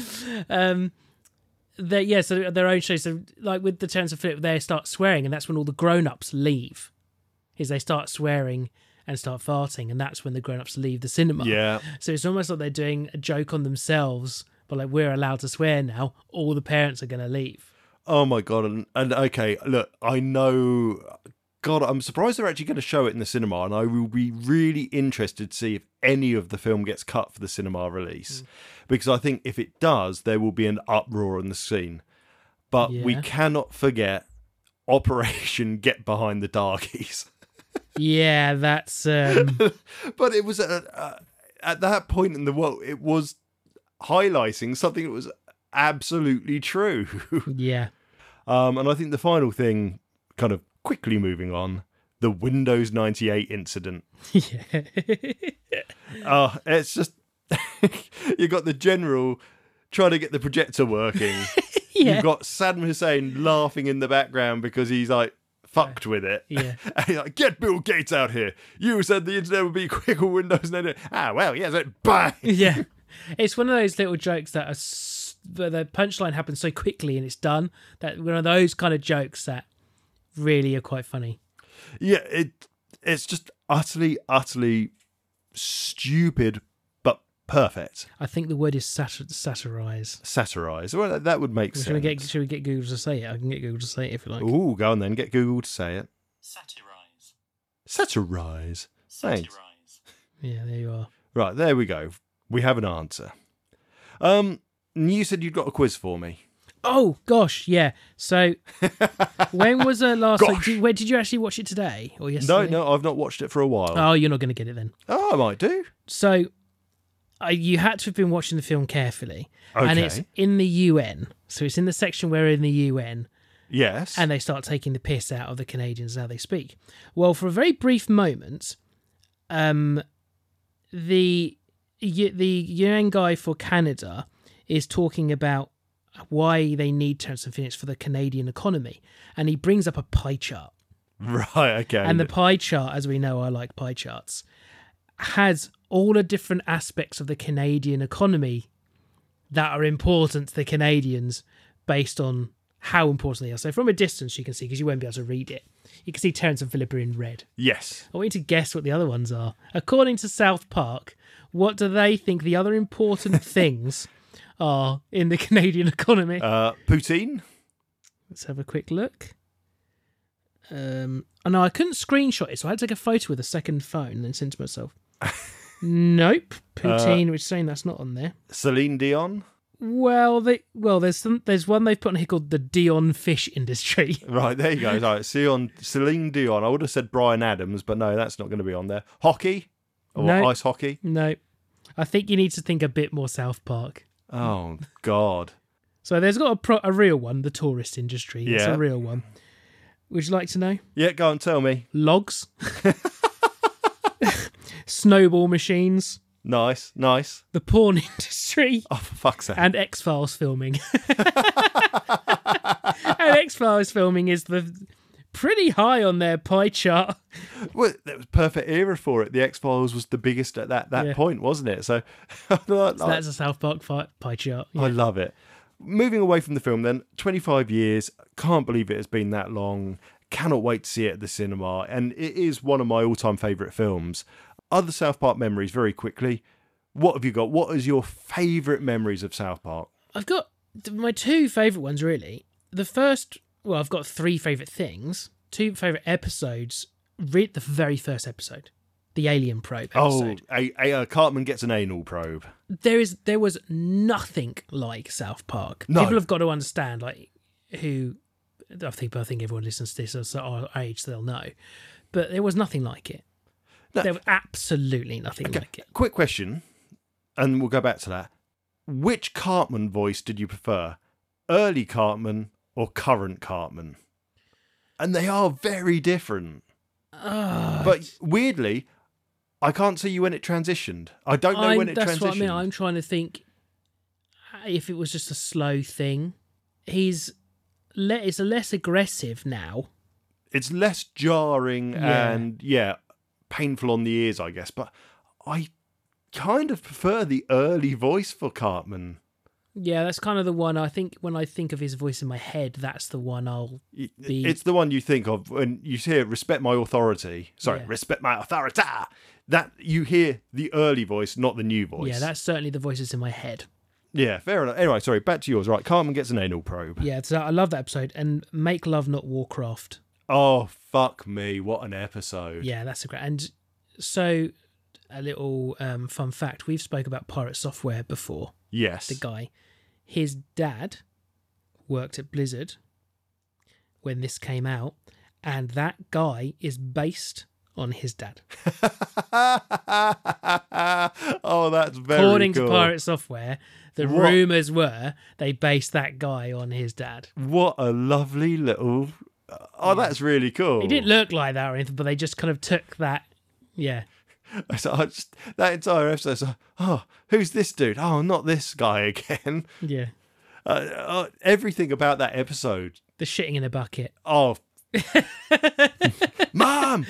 Speaker 3: So their own show. So, like with the Terrence and Phillip, they start swearing, and that's when all the grown-ups leave. Is they start swearing and start farting, and that's when the grown-ups leave the cinema.
Speaker 2: Yeah.
Speaker 3: So it's almost like they're doing a joke on themselves, but like, we're allowed to swear now. All the parents are going to leave.
Speaker 2: Oh my God. And okay, look, I know... God, I'm surprised they're actually going to show it in the cinema, and I will be really interested to see if any of the film gets cut for the cinema release. Because I think if it does, there will be an uproar in the scene. But we cannot forget Operation Get Behind the Darkies.
Speaker 3: Yeah, that's...
Speaker 2: But it was at that point in the world, it was highlighting something that was absolutely true.
Speaker 3: Yeah.
Speaker 2: And I think the final thing, kind of quickly moving on, the Windows 98 incident.
Speaker 3: Yeah.
Speaker 2: It's just... you got the general trying to get the projector working. You've got Saddam Hussein laughing in the background because he's like fucked with it.
Speaker 3: Yeah.
Speaker 2: And he's like, get Bill Gates out here. You said the internet would be quick on Windows 98. Well, yes, bang.
Speaker 3: Yeah. It's one of those little jokes that the punchline happens so quickly and it's done. That one of those kind of jokes that really are quite funny.
Speaker 2: Yeah, it's just utterly stupid, but perfect.
Speaker 3: I think the word is satirize.
Speaker 2: Satirize. Well, that would make sense.
Speaker 3: Should we get Google to say it? I can get Google to say it if you like.
Speaker 2: Ooh, go on then. Get Google to say it.
Speaker 5: Satirize.
Speaker 2: Satirize. Thanks.
Speaker 5: Satirize.
Speaker 3: Yeah, there you are.
Speaker 2: Right, there we go. We have an answer. You said you'd got a quiz for me.
Speaker 3: Oh gosh, yeah. So when was the last?
Speaker 2: Gosh.
Speaker 3: Where did you actually watch it today or yesterday?
Speaker 2: No, I've not watched it for a while.
Speaker 3: Oh, you're not going to get it then.
Speaker 2: Oh, I might do.
Speaker 3: So you had to have been watching the film carefully,
Speaker 2: Okay.
Speaker 3: and it's in the UN. So it's in the section where in the UN,
Speaker 2: Yes.
Speaker 3: and they start taking the piss out of the Canadians how they speak. Well, for a very brief moment, the UN guy for Canada is talking about why they need Terrence and Phoenix for the Canadian economy, and he brings up a pie chart.
Speaker 2: Right, okay.
Speaker 3: And the pie chart, as we know, I like pie charts, has all the different aspects of the Canadian economy that are important to the Canadians based on how important they are. So from a distance you can see, because you won't be able to read it, you can see Terrence and Phillip are in red.
Speaker 2: Yes.
Speaker 3: I want you to guess what the other ones are. According to South Park, what do they think the other important things are in the Canadian economy?
Speaker 2: Poutine?
Speaker 3: Let's have a quick look. Oh no, I couldn't screenshot it, so I had to take a photo with a second phone and then send it to myself. Nope. Poutine, which is saying that's not on there.
Speaker 2: Celine Dion?
Speaker 3: Well, there's one they've put on here called the Dion fish industry.
Speaker 2: Right, there you go. Right, Celine Dion. I would have said Bryan Adams, but no, that's not going to be on there. Hockey? Or
Speaker 3: No.
Speaker 2: ice hockey?
Speaker 3: No. I think you need to think a bit more South Park.
Speaker 2: Oh, God.
Speaker 3: So there's got a real one, the tourist industry. It's
Speaker 2: Yeah.
Speaker 3: a real one. Would you like to know?
Speaker 2: Yeah, go on, tell me.
Speaker 3: Logs. Snowball machines.
Speaker 2: Nice.
Speaker 3: The porn industry.
Speaker 2: Oh, for fuck's sake.
Speaker 3: And X-Files filming. And X-Files filming is pretty high on their pie chart.
Speaker 2: Well, that was perfect era for it. The X-Files was the biggest at that point, wasn't it? So,
Speaker 3: So that's a South Park pie chart. Yeah.
Speaker 2: I love it. Moving away from the film then, 25 years, can't believe it has been that long. Cannot wait to see it at the cinema. And it is one of my all-time favourite films. Other South Park memories, very quickly. What have you got? What is your favourite memories of South Park?
Speaker 3: I've got my two favourite ones, really. The first, well, I've got three favourite things. Two favourite episodes. Read the very first episode. The Alien Probe episode.
Speaker 2: Cartman gets an anal probe.
Speaker 3: There was nothing like South Park.
Speaker 2: No.
Speaker 3: People have got to understand, like, who... I think everyone listens to this at our age, so they'll know. But there was nothing like it.
Speaker 2: No.
Speaker 3: There was absolutely nothing like it.
Speaker 2: Quick question, and we'll go back to that. Which Cartman voice did you prefer? Early Cartman or current Cartman? And they are very different. But weirdly, I can't see you when it transitioned. I don't know when it transitioned.
Speaker 3: That's what I mean. I'm trying to think if it was just a slow thing. It's less aggressive now.
Speaker 2: It's less jarring and, painful on the ears, I guess. But I kind of prefer the early voice for Cartman.
Speaker 3: Yeah, that's kind of the one I think when I think of his voice in my head, that's the one I'll be...
Speaker 2: It's the one you think of when you hear respect my authority. Sorry, respect my authority. That you hear the early voice, not the new voice.
Speaker 3: Yeah, that's certainly the voices in my head.
Speaker 2: Yeah, fair enough. Anyway, sorry, back to yours. Right, Cartman gets an anal probe.
Speaker 3: Yeah, so I love that episode. And Make Love Not Warcraft.
Speaker 2: Oh, fuck me. What an episode.
Speaker 3: Yeah, that's a great... And so, a little fun fact. We've spoke about Pirate Software before.
Speaker 2: Yes.
Speaker 3: The guy. His dad worked at Blizzard when this came out. And that guy is based on his dad.
Speaker 2: Oh, that's very
Speaker 3: According
Speaker 2: cool.
Speaker 3: to Pirate Software, the rumours were they based that guy on his dad.
Speaker 2: What a lovely little... Oh, that's really cool.
Speaker 3: He didn't look like that or anything, but they just kind of took that. Yeah.
Speaker 2: So that entire episode, who's this dude? Oh, not this guy again.
Speaker 3: Yeah.
Speaker 2: Everything about that episode.
Speaker 3: The shitting in a bucket.
Speaker 2: Oh. Mom!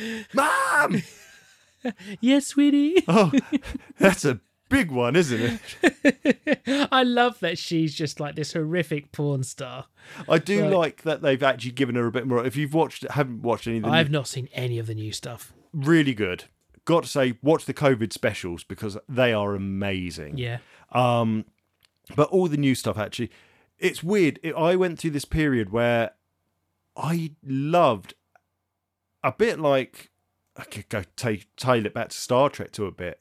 Speaker 3: Yes, sweetie.
Speaker 2: Oh, that's a big one, isn't it?
Speaker 3: I love that she's just like this horrific porn star.
Speaker 2: I do like that they've actually given her a bit more. If you've haven't watched any of the
Speaker 3: I've not seen any of the new stuff.
Speaker 2: Really good. Got to say, watch the COVID specials because they are amazing.
Speaker 3: Yeah.
Speaker 2: But all the new stuff, actually, it's weird. I went through this period where I loved a bit like, I could go tail it back to Star Trek to a bit,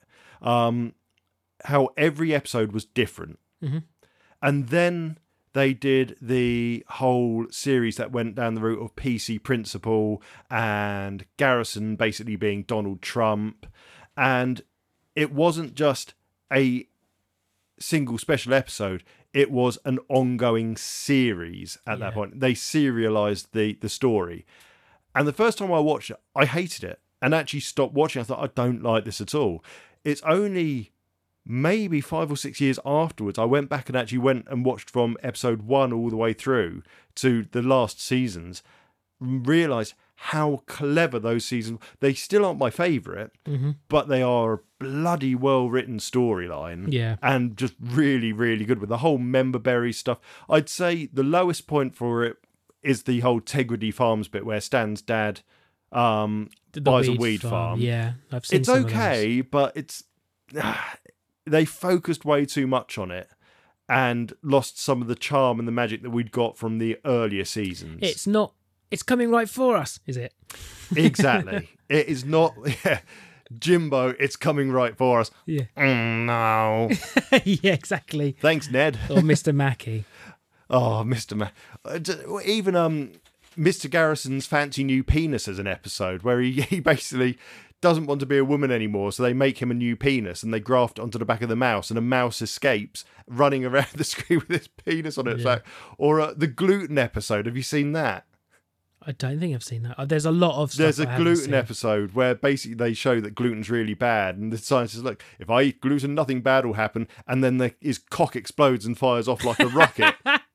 Speaker 2: how every episode was different.
Speaker 3: Mm-hmm.
Speaker 2: And then they did the whole series that went down the route of PC Principal and Garrison basically being Donald Trump. And it wasn't just a single special episode. It was an ongoing series at that point. They serialized the story. And the first time I watched it, I hated it and actually stopped watching. I thought, I don't like this at all. It's only maybe 5 or 6 years afterwards, I went back and actually went and watched from episode 1 all the way through to the last seasons, realised how clever those seasons. They still aren't my favourite, but they are a bloody well-written storyline.
Speaker 3: Yeah.
Speaker 2: And just really, really good with the whole member berry stuff. I'd say the lowest point for it is the whole Tegrity Farms bit where Stan's dad buys a weed farm.
Speaker 3: Yeah, I've seen
Speaker 2: it's
Speaker 3: some
Speaker 2: okay, but it's... They focused way too much on it and lost some of the charm and the magic that we'd got from the earlier seasons.
Speaker 3: It's coming right for us, is it?
Speaker 2: Exactly. It is not... Yeah, Jimbo, it's coming right for us.
Speaker 3: Yeah.
Speaker 2: No.
Speaker 3: Yeah, exactly.
Speaker 2: Thanks, Ned.
Speaker 3: Or Mr. Mackey.
Speaker 2: Oh, Mr. Even Mr. Garrison's fancy new penis as an episode where he basically doesn't want to be a woman anymore, so they make him a new penis and they graft it onto the back of the mouse, and a mouse escapes running around the screen with his penis on its back. Or the gluten episode. Have you seen that?
Speaker 3: I don't think I've seen that. There's a lot of stuff.
Speaker 2: There's a gluten episode where basically they show that gluten's really bad, and the scientists look, if I eat gluten, nothing bad will happen, and then his cock explodes and fires off like a rocket.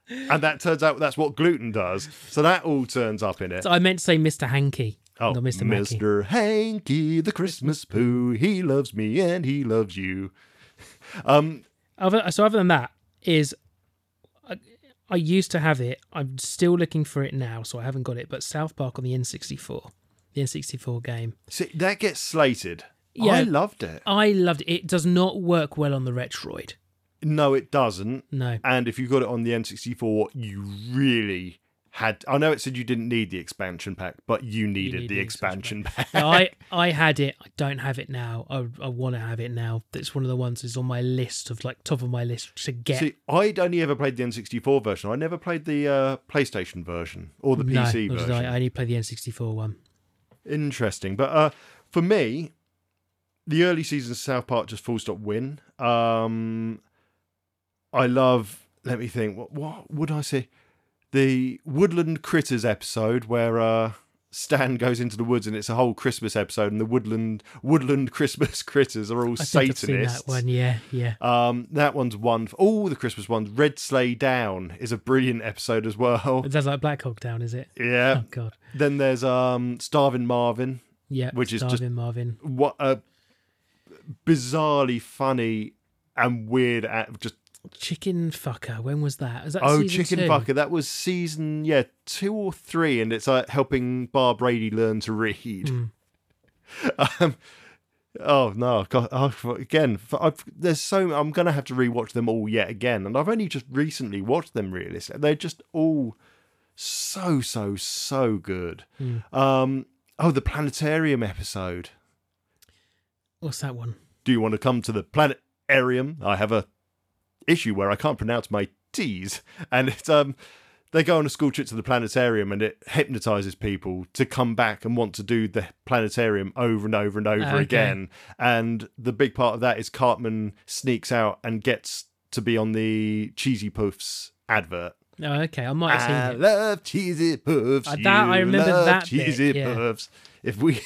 Speaker 2: And that turns out that's what gluten does. So that all turns up in it.
Speaker 3: So I meant to say Mr. Hanky.
Speaker 2: Oh,
Speaker 3: not Mr. Mackey.
Speaker 2: Mr. Hanky, the Christmas poo. He loves me and he loves you.
Speaker 3: Other than that, I used to have it. I'm still looking for it now, so I haven't got it. But South Park on the N64. The N64 game.
Speaker 2: See, that gets slated.
Speaker 3: Yeah,
Speaker 2: I loved it.
Speaker 3: I loved it. It does not work well on the Retroid.
Speaker 2: No, it doesn't.
Speaker 3: No.
Speaker 2: And if you got it on the N64, you really had... I know it said you didn't need the expansion pack, but you needed the expansion pack.
Speaker 3: No, I had it. I don't have it now. I want to have it now. It's one of the ones that's on my list of, like, top of my list to get.
Speaker 2: See, I'd only ever played the N64 version. I never played the PlayStation version or the PC version.
Speaker 3: I only played the N64 one.
Speaker 2: Interesting. But for me, the early seasons of South Park just full stop win. I love, let me think, what would I say? The Woodland Critters episode where Stan goes into the woods and it's a whole Christmas episode and the woodland Christmas critters are all Satanists.
Speaker 3: I've seen that one, yeah.
Speaker 2: That one's one for all the Christmas ones. Red Sleigh Down is a brilliant episode as well.
Speaker 3: It sounds like Black Hawk Down, is it?
Speaker 2: Yeah.
Speaker 3: Oh, God.
Speaker 2: Then there's Starving Marvin.
Speaker 3: Yeah,
Speaker 2: which is just
Speaker 3: Marvin.
Speaker 2: What a bizarrely funny and weird, just
Speaker 3: Chicken Fucker. When was that? Was that
Speaker 2: Chicken
Speaker 3: 2?
Speaker 2: Fucker. That was season 2 or 3, and it's helping Bar Brady learn to read. Oh no! God, again, there's so I'm gonna have to rewatch them all yet again, and I've only just recently watched them. Realistically, they're just all so good. The planetarium episode.
Speaker 3: What's that one?
Speaker 2: Do you want to come to the planetarium? I have a issue where I can't pronounce my T's, and it's they go on a school trip to the planetarium and it hypnotizes people to come back and want to do the planetarium over and over and over again. And the big part of that is Cartman sneaks out and gets to be on the Cheesy Puffs advert.
Speaker 3: Oh, okay. I might have seen it.
Speaker 2: I love Cheesy Puffs.
Speaker 3: I remember that
Speaker 2: Cheesy
Speaker 3: bit, yeah.
Speaker 2: Puffs. If we...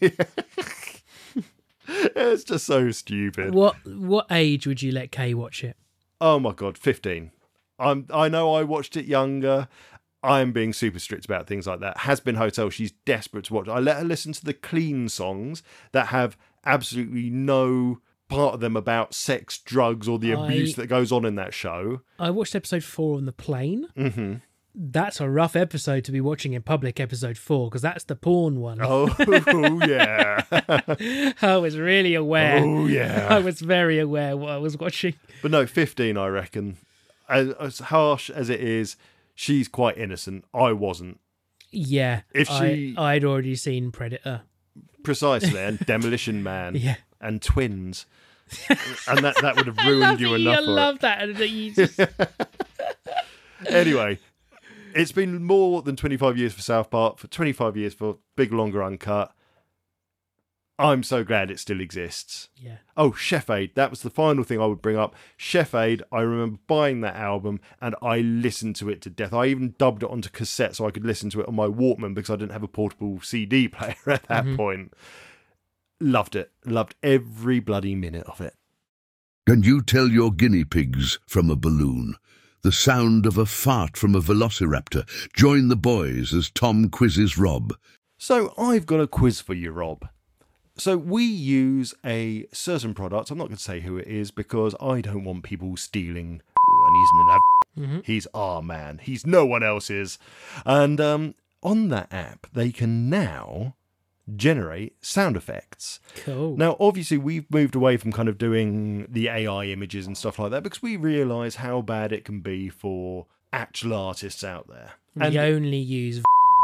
Speaker 2: It's just so stupid.
Speaker 3: What age would you let Kay watch it?
Speaker 2: Oh my God, 15. I know I watched it younger. I'm being super strict about things like that. Has Been Hotel, she's desperate to watch. I let her listen to the clean songs that have absolutely no part of them about sex, drugs, or the abuse that goes on in that show.
Speaker 3: I watched episode 4 on the plane.
Speaker 2: Mm-hmm.
Speaker 3: That's a rough episode to be watching in public, episode 4, because that's the porn one.
Speaker 2: Oh, yeah.
Speaker 3: I was really aware.
Speaker 2: Oh, yeah.
Speaker 3: I was very aware what I was watching.
Speaker 2: But no, 15, I reckon. As harsh as it is, she's quite innocent. I wasn't.
Speaker 3: Yeah. I'd already seen Predator.
Speaker 2: Precisely, and Demolition Man.
Speaker 3: Yeah.
Speaker 2: And Twins. And that would have ruined you enough.
Speaker 3: I love that. You just...
Speaker 2: Anyway, it's been more than 25 years for South Park, for 25 years for Big Longer Uncut. I'm so glad it still exists.
Speaker 3: Yeah.
Speaker 2: Oh, Chef Aid. That was the final thing I would bring up. Chef Aid, I remember buying that album and I listened to it to death. I even dubbed it onto cassette so I could listen to it on my Walkman because I didn't have a portable CD player at that point. Loved it. Loved every bloody minute of it.
Speaker 1: Can you tell your guinea pigs from a balloon? The sound of a fart from a velociraptor. Join the boys as Tom quizzes Rob.
Speaker 2: So I've got a quiz for you, Rob. So we use a certain product. I'm not going to say who it is because I don't want people stealing. And he's our man. He's no one else's. And on that app, they can now generate sound effects.
Speaker 3: Cool.
Speaker 2: Now, obviously, we've moved away from kind of doing the AI images and stuff like that because we realise how bad it can be for actual artists out there. And
Speaker 3: we only use...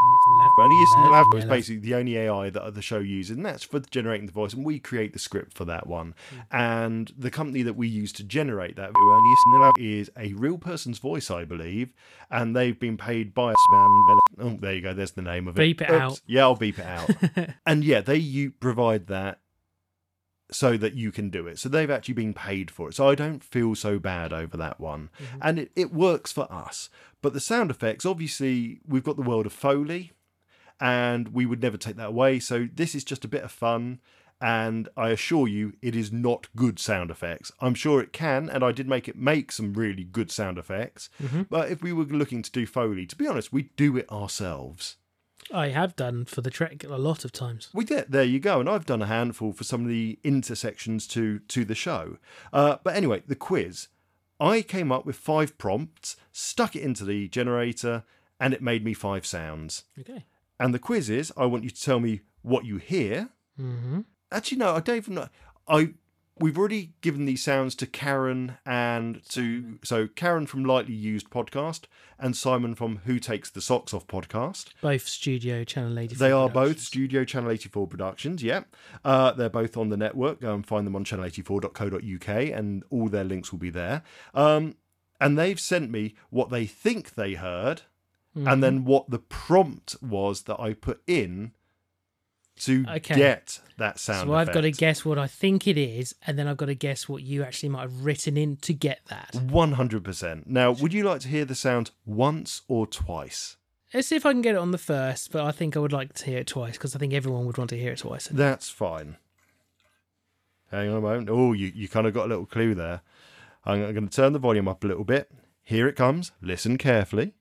Speaker 2: is basically the only AI that the show uses, and that's for generating the voice, and we create the script for that one. And the company that we use to generate that is a real person's voice, I believe, and they've been paid by a man. Oh, there you go. There's the name of it.
Speaker 3: Beep it out.
Speaker 2: Yeah, I'll beep it out. And yeah, you provide that so that you can do it. So they've actually been paid for it. So I don't feel so bad over that one. And it works for us. But the sound effects, obviously, we've got the world of Foley, and we would never take that away. So this is just a bit of fun. And I assure you, it is not good sound effects. I'm sure it can, and I did make some really good sound effects. But if we were looking to do Foley, to be honest, we do it ourselves.
Speaker 3: I have done for the Trek a lot of times.
Speaker 2: We did. There you go. And I've done a handful for some of the intersections to the show. But anyway, the quiz. I came up with 5 prompts, stuck it into the generator, and it made me 5 sounds.
Speaker 3: Okay.
Speaker 2: And the quiz is, I want you to tell me what you hear. Actually, no, I don't even know. We've already given these sounds to Karen so Karen from Lightly Used podcast and Simon from Who Takes the Socks Off podcast.
Speaker 3: Both Studio Channel 84
Speaker 2: They are
Speaker 3: productions.
Speaker 2: both Studio Channel 84 productions, yeah. They're both on the network. Go and find them on channel84.co.uk and all their links will be there. And they've sent me what they think they heard and then what the prompt was that I put in to get that sound
Speaker 3: So
Speaker 2: effect.
Speaker 3: I've got to guess what I think it is, and then I've got to guess what you actually might have written in to get that.
Speaker 2: 100%. Now, would you like to hear the sound once or twice?
Speaker 3: Let's see if I can get it on the first, but I think I would like to hear it twice, because I think everyone would want to hear it twice.
Speaker 2: That's fine. Hang on a moment. Oh, you kind of got a little clue there. I'm going to turn the volume up a little bit. Here it comes. Listen carefully.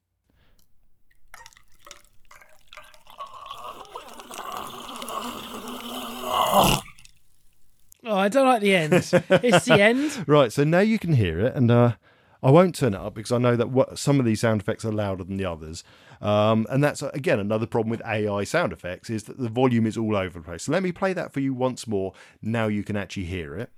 Speaker 3: Oh, I don't like the end. It's the end.
Speaker 2: Right, so now you can hear it, and I won't turn it up because I know that some of these sound effects are louder than the others. And that's, again, another problem with AI sound effects is that the volume is all over the place. So let me play that for you once more. Now you can actually hear it.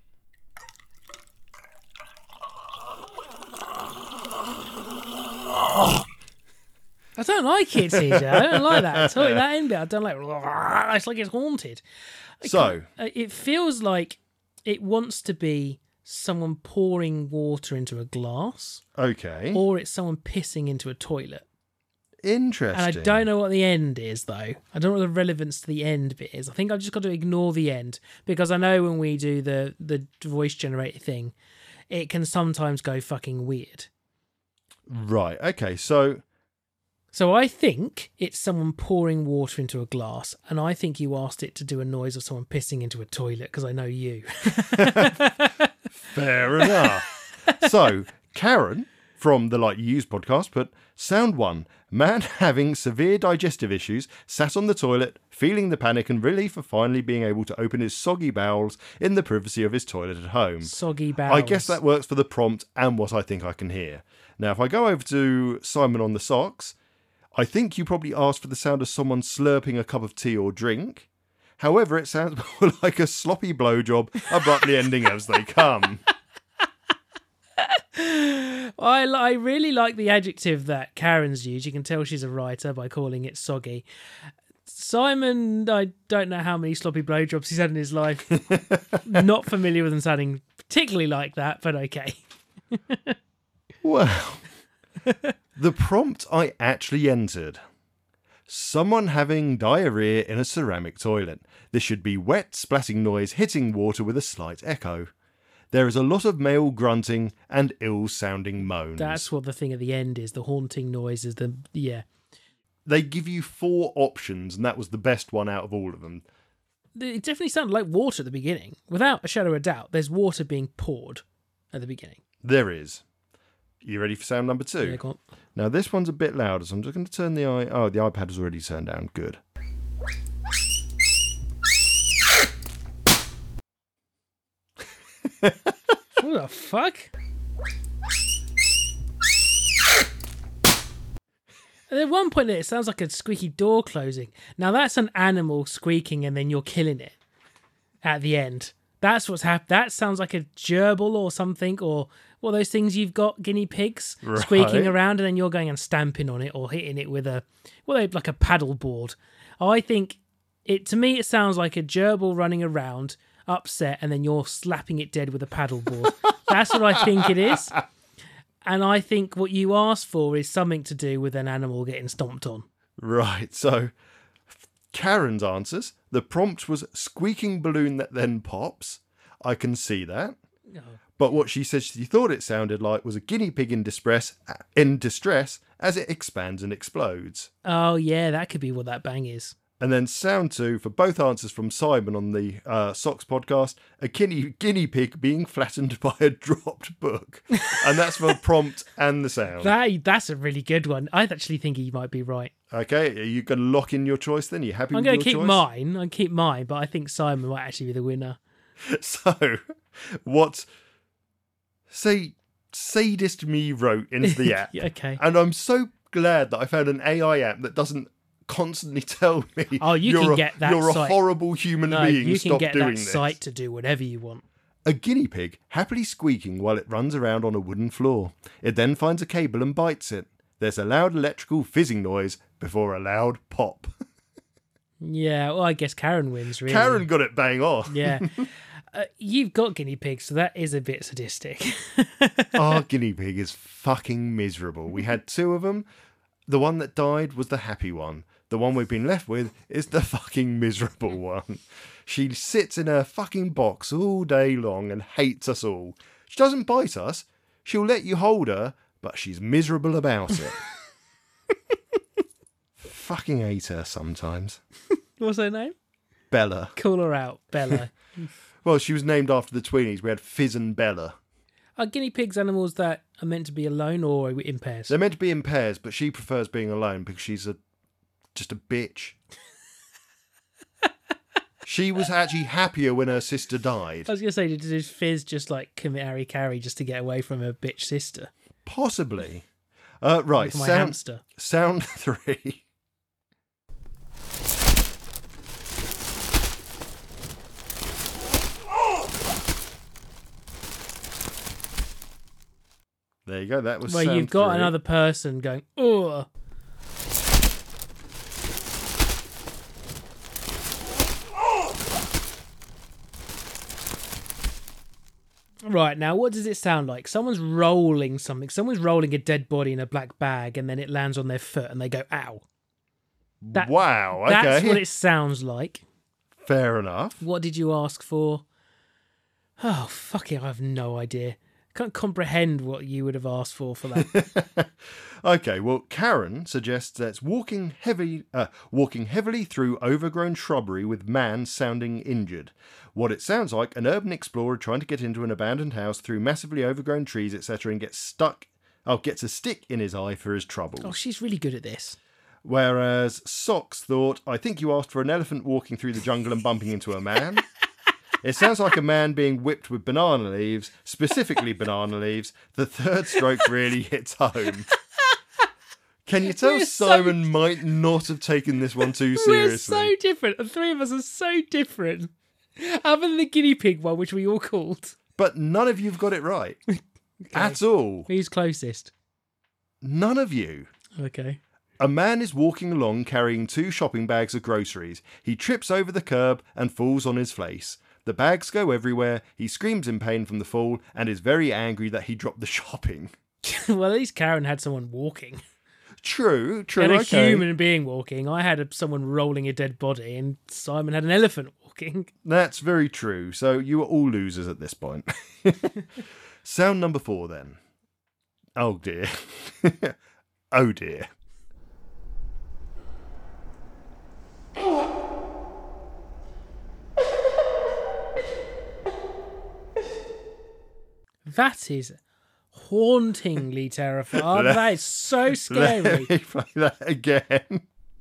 Speaker 3: I don't like it, CJ. I don't like that. I tell you that end bit. I don't like. It's like it's haunted.
Speaker 2: So
Speaker 3: It feels like it wants to be someone pouring water into a glass,
Speaker 2: okay,
Speaker 3: or it's someone pissing into a toilet.
Speaker 2: interesting.
Speaker 3: And I don't know what the end is, though. I don't know what the relevance to the end bit is. I think I've just got to ignore the end, because I know when we do the voice generator thing, it can sometimes go fucking weird.
Speaker 2: Right. Okay. So
Speaker 3: I think it's someone pouring water into a glass, and I think you asked it to do a noise of someone pissing into a toilet, because I know you.
Speaker 2: fair enough. So Karen from the Like You Use podcast put sound 1: man having severe digestive issues, sat on the toilet, feeling the panic and relief of finally being able to open his soggy bowels in the privacy of his toilet at home.
Speaker 3: Soggy bowels.
Speaker 2: I guess that works for the prompt and what I think I can hear. Now, if I go over to Simon on the Socks, I think you probably asked for the sound of someone slurping a cup of tea or drink. However, it sounds more like a sloppy blowjob abruptly ending as they come.
Speaker 3: I really like the adjective that Karen's used. You can tell she's a writer by calling it soggy. Simon, I don't know how many sloppy blowjobs he's had in his life. Not familiar with them sounding particularly like that, but okay.
Speaker 2: Well, the prompt I actually entered. Someone having diarrhea in a ceramic toilet. This should be wet, splatting noise hitting water with a slight echo. There is a lot of male grunting and ill-sounding moans.
Speaker 3: That's what the thing at the end is. The haunting noise is yeah.
Speaker 2: They give you 4 options, and that was the best one out of all of them.
Speaker 3: It definitely sounded like water at the beginning. Without a shadow of a doubt, there's water being poured at the beginning.
Speaker 2: There is. You ready for sound number 2?
Speaker 3: Yeah, go on.
Speaker 2: Now, this one's a bit louder, so I'm just going to turn the iPad has already turned down. Good.
Speaker 3: What the fuck? And at one point it sounds like a squeaky door closing. Now that's an animal squeaking and then you're killing it at the end. That's what's happened. That sounds like a gerbil or something, or what those things you've got, guinea pigs, squeaking around, and then you're going and stamping on it or hitting it with like a paddle board. I think to me it sounds like a gerbil running around, upset, and then you're slapping it dead with a paddle board. That's what I think it is. And I think what you asked for is something to do with an animal getting stomped on.
Speaker 2: Right, so Karen's answers. The prompt was squeaking balloon that then pops. I can see that.
Speaker 3: Oh.
Speaker 2: But what she said she thought it sounded like was a guinea pig in distress as it expands and explodes.
Speaker 3: Oh, yeah, that could be what that bang is.
Speaker 2: And then sound 2 for both answers from Simon on the Socks podcast, a guinea pig being flattened by a dropped book. And that's for prompt and the sound.
Speaker 3: That's a really good one. I actually think he might be right.
Speaker 2: Okay, are you going to lock in your choice then? Are you happy with your choice?
Speaker 3: I'm going to keep mine, but I think Simon might actually be the winner.
Speaker 2: So, what sadist me wrote into the app.
Speaker 3: Yeah, okay.
Speaker 2: And I'm so glad that I found an AI app that doesn't constantly tell me
Speaker 3: you're
Speaker 2: a horrible human being.
Speaker 3: You
Speaker 2: Stop
Speaker 3: can get
Speaker 2: doing
Speaker 3: that
Speaker 2: this.
Speaker 3: site to do whatever you want.
Speaker 2: A guinea pig happily squeaking while it runs around on a wooden floor. It then finds a cable and bites it. There's a loud electrical fizzing noise before a loud pop.
Speaker 3: Yeah, well, I guess Karen wins, really.
Speaker 2: Karen got it bang on.
Speaker 3: Yeah. You've got guinea pigs, so that is a bit sadistic.
Speaker 2: Our guinea pig is fucking miserable. We had 2 of them. The one that died was the happy one. The one we've been left with is the fucking miserable one. She sits in her fucking box all day long and hates us all. She doesn't bite us. She'll let you hold her, but she's miserable about it. Fucking hate her sometimes.
Speaker 3: What's her name?
Speaker 2: Bella.
Speaker 3: Call her out, Bella.
Speaker 2: Well, she was named after the tweenies. We had Fizz and Bella.
Speaker 3: Are guinea pigs animals that are meant to be alone or in pairs?
Speaker 2: They're meant to be in pairs, but she prefers being alone because she's just a bitch. She was actually happier when her sister died.
Speaker 3: I was going to say, did Fizz just like commit Harry Carey just to get away from her bitch sister?
Speaker 2: Possibly. Right,
Speaker 3: Like my hamster.
Speaker 2: Sound 3. There you go. That was
Speaker 3: Well,
Speaker 2: sound
Speaker 3: you've got
Speaker 2: 3.
Speaker 3: another person going, oh. Right, now what does it sound like? Someone's rolling something. Someone's rolling a dead body in a black bag and then it lands on their foot and they go, ow.
Speaker 2: Wow, okay.
Speaker 3: That's what it sounds like.
Speaker 2: Fair enough.
Speaker 3: What did you ask for? Oh, fuck it, I have no idea. Can't comprehend what you would have asked for that.
Speaker 2: Okay, well, Karen suggests that walking heavily through overgrown shrubbery with man sounding injured. What it sounds like, an urban explorer trying to get into an abandoned house through massively overgrown trees, etc., and gets a stick in his eye for his troubles.
Speaker 3: Oh, she's really good at this.
Speaker 2: Whereas Socks thought, I think you asked for an elephant walking through the jungle and bumping into a man. It sounds like a man being whipped with banana leaves, specifically banana leaves. The third stroke really hits home. Can you tell Simon might not have taken this one too seriously?
Speaker 3: We're so different. The three of us are so different. Other than the guinea pig one, which we all called.
Speaker 2: But none of you've got it right. Okay. At all.
Speaker 3: Who's closest?
Speaker 2: None of you.
Speaker 3: Okay.
Speaker 2: A man is walking along carrying 2 shopping bags of groceries. He trips over the curb and falls on his face. The bags go everywhere. He screams in pain from the fall and is very angry that he dropped the shopping.
Speaker 3: Well, at least Karen had someone walking.
Speaker 2: True.
Speaker 3: Had a human being walking. I had someone rolling a dead body, and Simon had an elephant walking.
Speaker 2: That's very true. So you are all losers at this point. Sound number 4 then. Oh dear. Oh dear.
Speaker 3: That is hauntingly terrifying. That is so scary.
Speaker 2: Let me play that again.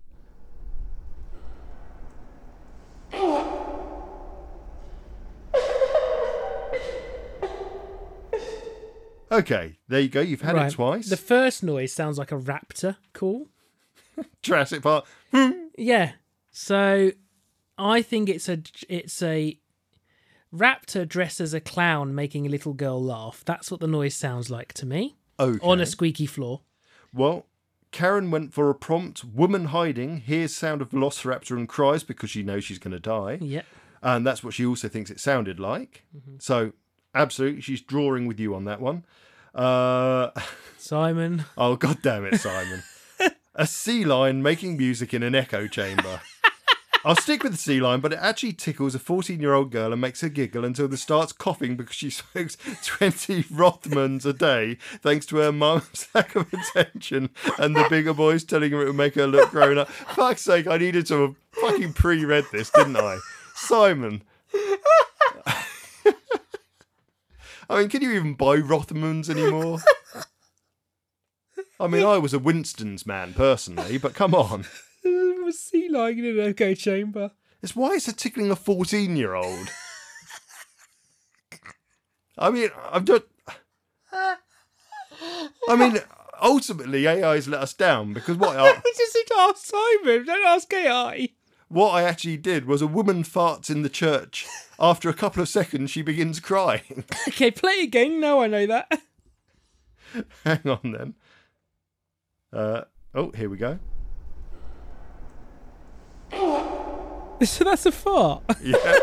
Speaker 2: Okay, there you go. You've had it twice.
Speaker 3: The first noise sounds like a raptor. Cool.
Speaker 2: Jurassic Park.
Speaker 3: Yeah. So I think it's a raptor dressed as a clown making a little girl laugh. That's what the noise sounds like to me.
Speaker 2: Okay.
Speaker 3: On a squeaky floor.
Speaker 2: Well, Karen went for a prompt. Woman hiding, hears sound of velociraptor and cries because she knows she's going to die.
Speaker 3: Yeah.
Speaker 2: And that's what she also thinks it sounded like. Mm-hmm. So, absolutely, she's drawing with you on that one.
Speaker 3: Simon.
Speaker 2: Oh, God damn it, Simon. A sea lion making music in an echo chamber. I'll stick with the sea lion, but it actually tickles a 14-year-old girl and makes her giggle until she starts coughing because she smokes 20 Rothmans a day thanks to her mum's lack of attention and the bigger boys telling her it would make her look grown up. Fuck's sake, I needed to have fucking pre-read this, didn't I? Simon. I mean, can you even buy Rothmans anymore? I mean, I was a Winston's man personally, but come on.
Speaker 3: A sea lion in an echo chamber.
Speaker 2: It's why it's tickling a 14-year-old. I mean, ultimately, AI's let us down because what
Speaker 3: Just ask Simon, don't ask AI.
Speaker 2: what I actually did was a woman farts in the church. After a couple of seconds, she begins crying.
Speaker 3: Okay, play again. Now I know that.
Speaker 2: Hang on then. Here we go.
Speaker 3: So that's a fart.
Speaker 2: Yeah.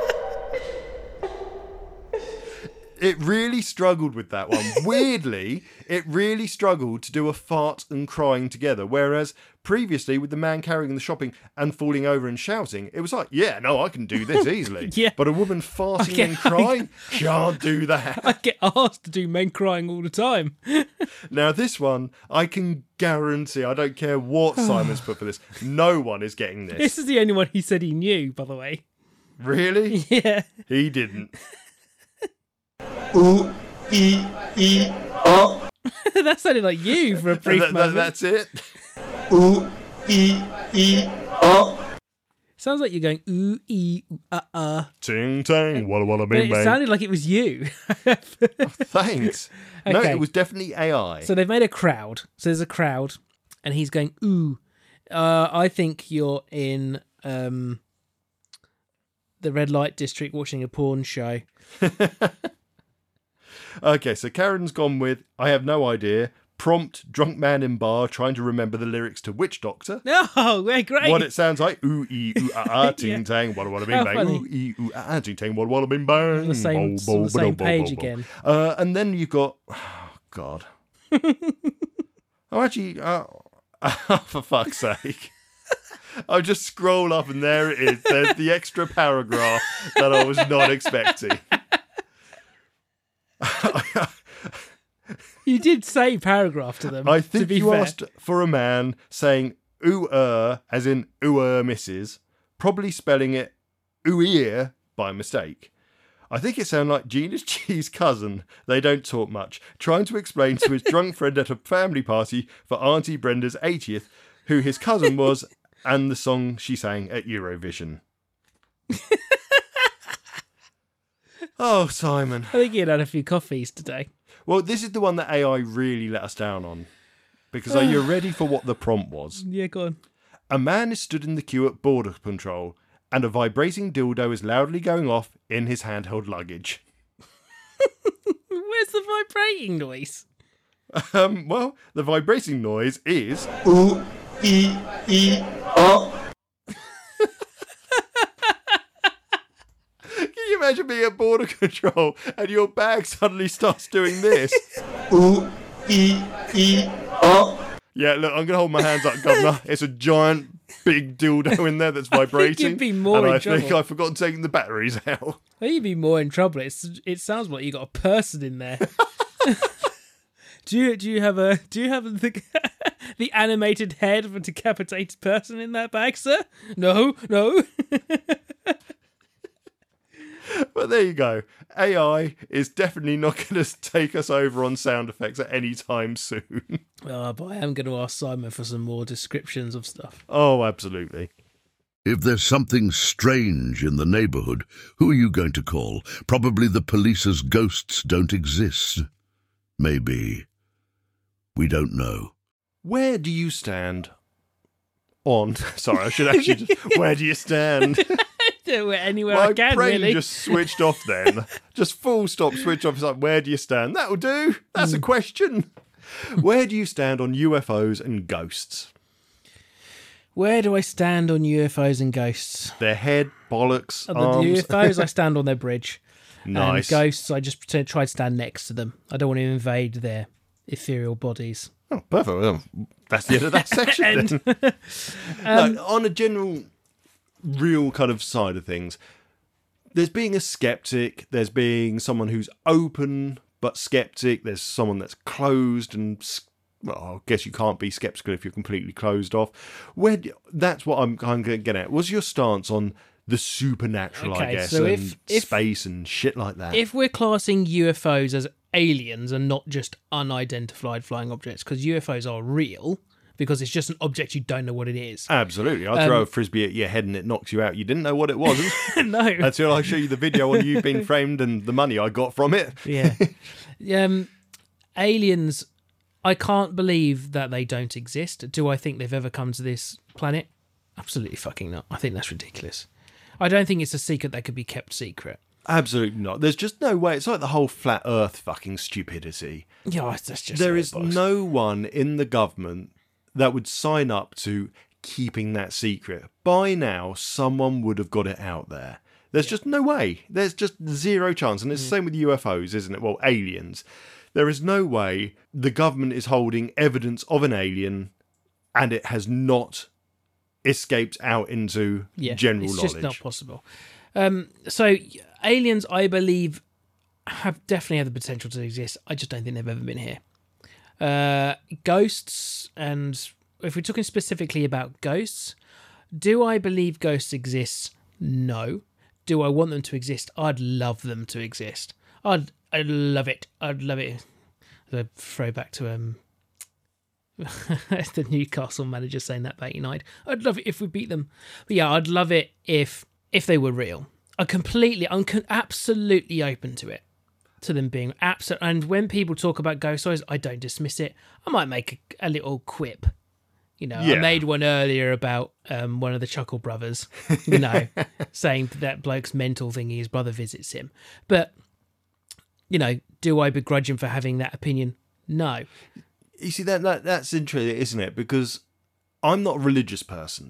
Speaker 2: It really struggled with that one. Weirdly, it really struggled to do a fart and crying together. Whereas previously, with the man carrying the shopping and falling over and shouting, it was like, yeah, no, I can do this easily.
Speaker 3: Yeah.
Speaker 2: But a woman farting and crying, can't do that.
Speaker 3: I get asked to do men crying all the time.
Speaker 2: Now, this one, I can guarantee, I don't care what Simon's put for this, no one is getting this.
Speaker 3: This is the only one he said he knew, by the way.
Speaker 2: Really?
Speaker 3: Yeah.
Speaker 2: He didn't.
Speaker 3: That sounded like you for a brief moment.
Speaker 2: That's it.
Speaker 3: Sounds like you're going ooh, ee, ooh,
Speaker 2: Ting tang, walla walla
Speaker 3: But
Speaker 2: bing
Speaker 3: it
Speaker 2: bang.
Speaker 3: sounded like it was you.
Speaker 2: Thanks. No,
Speaker 3: Okay.
Speaker 2: it was definitely AI.
Speaker 3: So they've made a crowd. So there's a crowd, and he's going ooh. I think you're in the red light district watching a porn show.
Speaker 2: Okay, so Karen's gone with, I have no idea, prompt drunk man in bar trying to remember the lyrics to Witch Doctor.
Speaker 3: Oh, we're great.
Speaker 2: What it sounds like, ooh, ee, ooh, ah, ah, ting tang, walla walla bing
Speaker 3: How
Speaker 2: bang,
Speaker 3: funny.
Speaker 2: ooh, ee, ooh, ah, ah, ting tang, walla walla bing bang.
Speaker 3: On the same-
Speaker 2: Bo, bo,
Speaker 3: on the same
Speaker 2: bo, bo,
Speaker 3: page
Speaker 2: bo, bo.
Speaker 3: again.
Speaker 2: And then you've got, oh, God. Actually, for fuck's sake. I'll just scroll up and there it is. There's the extra paragraph that I was not expecting.
Speaker 3: You did say paragraph to them.
Speaker 2: I
Speaker 3: to
Speaker 2: think
Speaker 3: be
Speaker 2: you
Speaker 3: fair.
Speaker 2: asked for a man saying ooh as in ooh misses, probably spelling it ooh by mistake. I think it sounded like Gina's G's cousin, they don't talk much, trying to explain to his drunk friend at a family party for Auntie Brenda's 80th who his cousin was and the song she sang at Eurovision. Oh, Simon.
Speaker 3: I think he had a few coffees today.
Speaker 2: Well, this is the one that AI really let us down on. Because are you ready for what the prompt was?
Speaker 3: Yeah, go on.
Speaker 2: A man is stood in the queue at border control, and a vibrating dildo is loudly going off in his handheld luggage.
Speaker 3: Where's the vibrating noise?
Speaker 2: Well, the vibrating noise is... Can you imagine being at border control and your bag suddenly starts doing this? Yeah, look, I'm going to hold my hands up, Governor. It's a giant, big dildo in there that's vibrating.
Speaker 3: you'd be more
Speaker 2: and
Speaker 3: in
Speaker 2: I think
Speaker 3: trouble.
Speaker 2: I've forgotten taking the batteries out.
Speaker 3: I think you'd be more in trouble. It sounds like you got a person in there. Do you have the the animated head of a decapitated person in that bag, sir? No.
Speaker 2: But there you go. AI is definitely not going to take us over on sound effects at any time soon.
Speaker 3: Oh, but I am going to ask Simon for some more descriptions of stuff.
Speaker 2: Oh, absolutely.
Speaker 1: If there's something strange in the neighborhood, who are you going to call? Probably the police, as ghosts don't exist. Maybe. We don't know.
Speaker 2: Where do you stand on... Sorry, I should actually just... Where do you stand?
Speaker 3: Do it anywhere I
Speaker 2: My
Speaker 3: can,
Speaker 2: brain
Speaker 3: really.
Speaker 2: just switched off then. Just full stop switch off. It's like, where do you stand? That'll do. That's a question. Where do you stand on UFOs and ghosts?
Speaker 3: Where do I stand on UFOs and ghosts?
Speaker 2: Their head, bollocks,
Speaker 3: The
Speaker 2: arms.
Speaker 3: UFOs, I stand on their bridge.
Speaker 2: Nice.
Speaker 3: And ghosts, I just try to stand next to them. I don't want to invade their ethereal bodies.
Speaker 2: Oh, perfect. Well, that's the end of that section then. Look, on a general real kind of side of things, there's being a skeptic, there's being someone who's open but skeptic, there's someone that's closed and, well, I guess you can't be skeptical if you're completely closed off. That's what I'm going to get at. What's your stance on the supernatural, I guess,
Speaker 3: so
Speaker 2: and space and shit like that?
Speaker 3: If we're classing UFOs as aliens and not just unidentified flying objects, because UFOs are real, because it's just an object you don't know what it is.
Speaker 2: Absolutely. I throw a frisbee at your head and it knocks you out. You didn't know what it was.
Speaker 3: No.
Speaker 2: Until I show you the video on you being framed and the money I got from it.
Speaker 3: Yeah. Aliens, I can't believe that they don't exist. Do I think they've ever come to this planet? Absolutely fucking not. I think that's ridiculous. I don't think it's a secret that could be kept secret.
Speaker 2: Absolutely not. There's just no way. It's like the whole flat earth fucking stupidity.
Speaker 3: Yeah, that's just
Speaker 2: there is no one in the government that would sign up to keeping that secret. By now, someone would have got it out there. There's just no way. There's just zero chance. And it's the same with UFOs, isn't it? Well, aliens. There is no way the government is holding evidence of an alien and it has not escaped out into general knowledge.
Speaker 3: It's just not possible. So aliens, I believe, have definitely have the potential to exist. I just don't think they've ever been here. Ghosts, and if we're talking specifically about ghosts, do I believe ghosts exist? No. Do I want them to exist? I'd love them to exist. I'd love it. I'd love it. The throwback to the Newcastle manager saying that about United. I'd love it if we beat them. But yeah, I'd love it if they were real. I'm absolutely open to it. To them being absolute. And when people talk about ghost stories, I don't dismiss it. I might make a little quip. You know, I made one earlier about one of the Chuckle brothers, you know, saying that bloke's mental thingy, his brother visits him. But, you know, do I begrudge him for having that opinion? No.
Speaker 2: You see, that's interesting, isn't it? Because I'm not a religious person.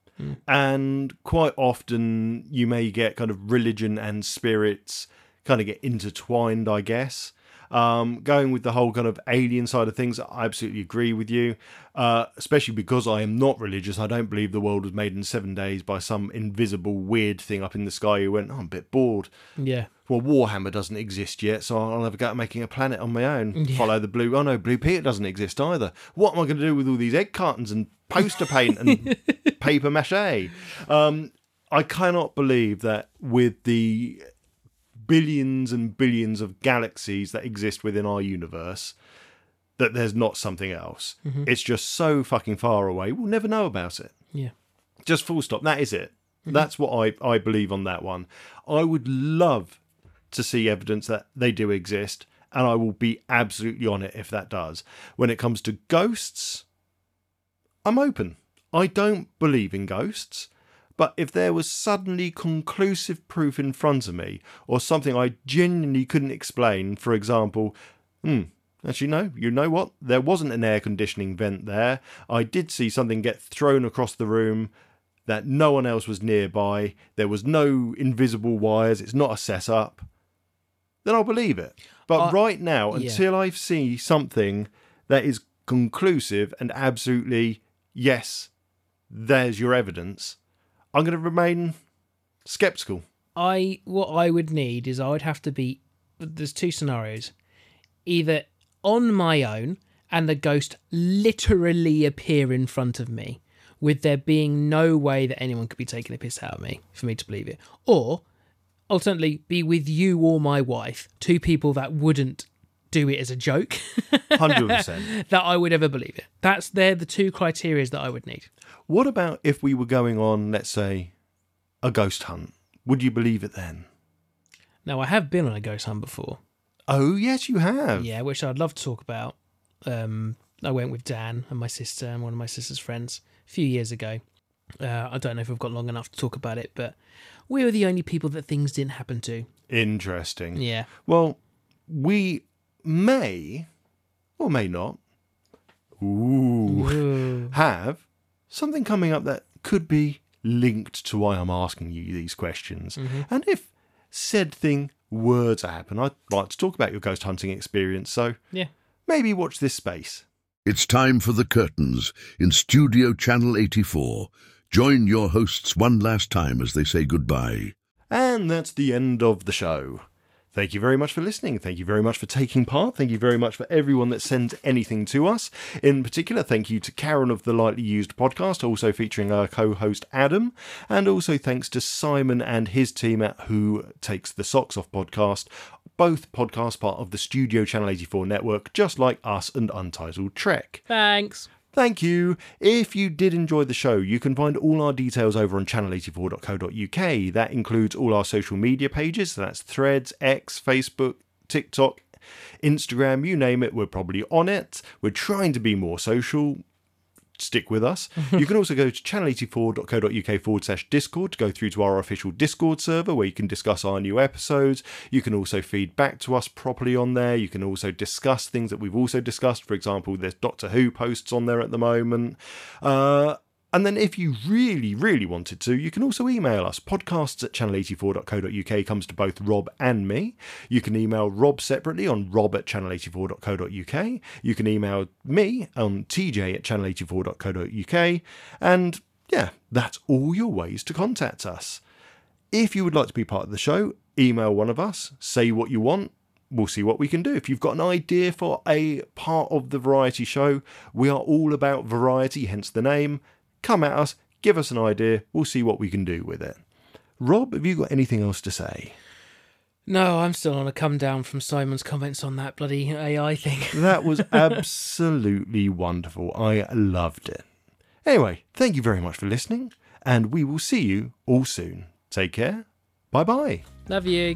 Speaker 2: And quite often you may get kind of religion and spirits kind of get intertwined, I guess. Going with the whole kind of alien side of things, I absolutely agree with you. Especially because I am not religious. I don't believe the world was made in 7 days by some invisible weird thing up in the sky who went, I'm a bit bored.
Speaker 3: Yeah.
Speaker 2: Well, Warhammer doesn't exist yet, so I'll have a go at making a planet on my own.
Speaker 3: Yeah.
Speaker 2: Follow the blue. Oh no, Blue Peter doesn't exist either. What am I going to do with all these egg cartons and poster paint and paper mache? I cannot believe that with the billions and billions of galaxies that exist within our universe, that there's not something else. Mm-hmm. It's just so fucking far away. We'll never know about it.
Speaker 3: Yeah.
Speaker 2: Just full stop. That is it. Mm-hmm. That's what I believe on that one. I would love to see evidence that they do exist, and I will be absolutely on it if that does. When it comes to ghosts, I'm open. I don't believe in ghosts. But if there was suddenly conclusive proof in front of me, or something I genuinely couldn't explain, for example, actually no, you know what? There wasn't an air conditioning vent there. I did see something get thrown across the room that no one else was nearby. There was no invisible wires. It's not a setup. Then I'll believe it. But right now, until I see something that is conclusive and absolutely, yes, there's your evidence, I'm going to remain sceptical.
Speaker 3: What I would need is I would have to be... There's two scenarios. Either on my own and the ghost literally appear in front of me, with there being no way that anyone could be taking a piss out of me for me to believe it. Or, alternately, be with you or my wife, two people that wouldn't do it as a joke.
Speaker 2: 100%.
Speaker 3: That I would ever believe it. They're the two criteria that I would need.
Speaker 2: What about if we were going on, let's say, a ghost hunt? Would you believe it then?
Speaker 3: Now, I have been on a ghost hunt before.
Speaker 2: Oh, yes, you have.
Speaker 3: Yeah, which I'd love to talk about. I went with Dan and my sister and one of my sister's friends a few years ago. I don't know if we've got long enough to talk about it, but we were the only people that things didn't happen to.
Speaker 2: Interesting.
Speaker 3: Yeah.
Speaker 2: Well, we may, or may not, have something coming up that could be linked to why I'm asking you these questions. Mm-hmm. And if said thing were to happen, I'd like to talk about your ghost hunting experience, so maybe watch this space.
Speaker 1: It's time for The Curtains in Studio Channel 84. Join your hosts one last time as they say goodbye.
Speaker 2: And that's the end of the show. Thank you very much for listening. Thank you very much for taking part. Thank you very much for everyone that sends anything to us. In particular, thank you to Karen of the Lightly Used podcast, also featuring our co-host Adam. And also thanks to Simon and his team at Who Takes the Socks Off podcast. Both podcasts part of the Studio Channel 84 network, just like us and Untitled Trek.
Speaker 3: Thanks.
Speaker 2: Thank you. If you did enjoy the show, you can find all our details over on channel84.co.uk. That includes all our social media pages. So that's Threads, X, Facebook, TikTok, Instagram, you name it, we're probably on it. We're trying to be more social. Stick with us. You can also go to channel84.co.uk/Discord to go through to our official Discord server where you can discuss our new episodes. You can also feed back to us properly on there. You can also discuss things that we've also discussed. For example, there's Doctor Who posts on there at the moment. And then if you really, really wanted to, you can also email us. Podcasts@channel84.co.uk comes to both Rob and me. You can email Rob separately on rob@channel84.co.uk. You can email me on tj@channel84.co.uk. And yeah, that's all your ways to contact us. If you would like to be part of the show, email one of us, say what you want. We'll see what we can do. If you've got an idea for a part of the variety show, we are all about variety, hence the name. Come at us, give us an idea, we'll see what we can do with it. Rob, have you got anything else to say?
Speaker 3: No, I'm still on a come down from Simon's comments on that bloody AI thing.
Speaker 2: That was absolutely wonderful. I loved it. Anyway, thank you very much for listening, and we will see you all soon. Take care. Bye-bye.
Speaker 3: Love you.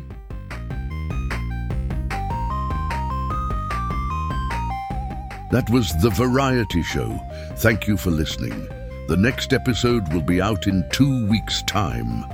Speaker 1: That was The Variety Show. Thank you for listening. The next episode will be out in 2 weeks' time.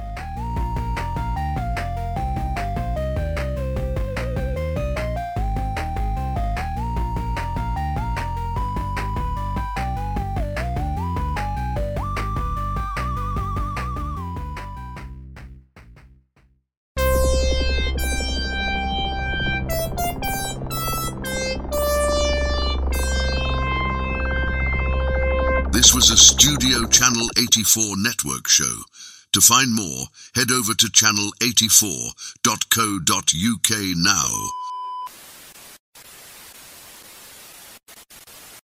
Speaker 1: This was a Studio Channel 84 network show. To find more, head over to channel84.co.uk now.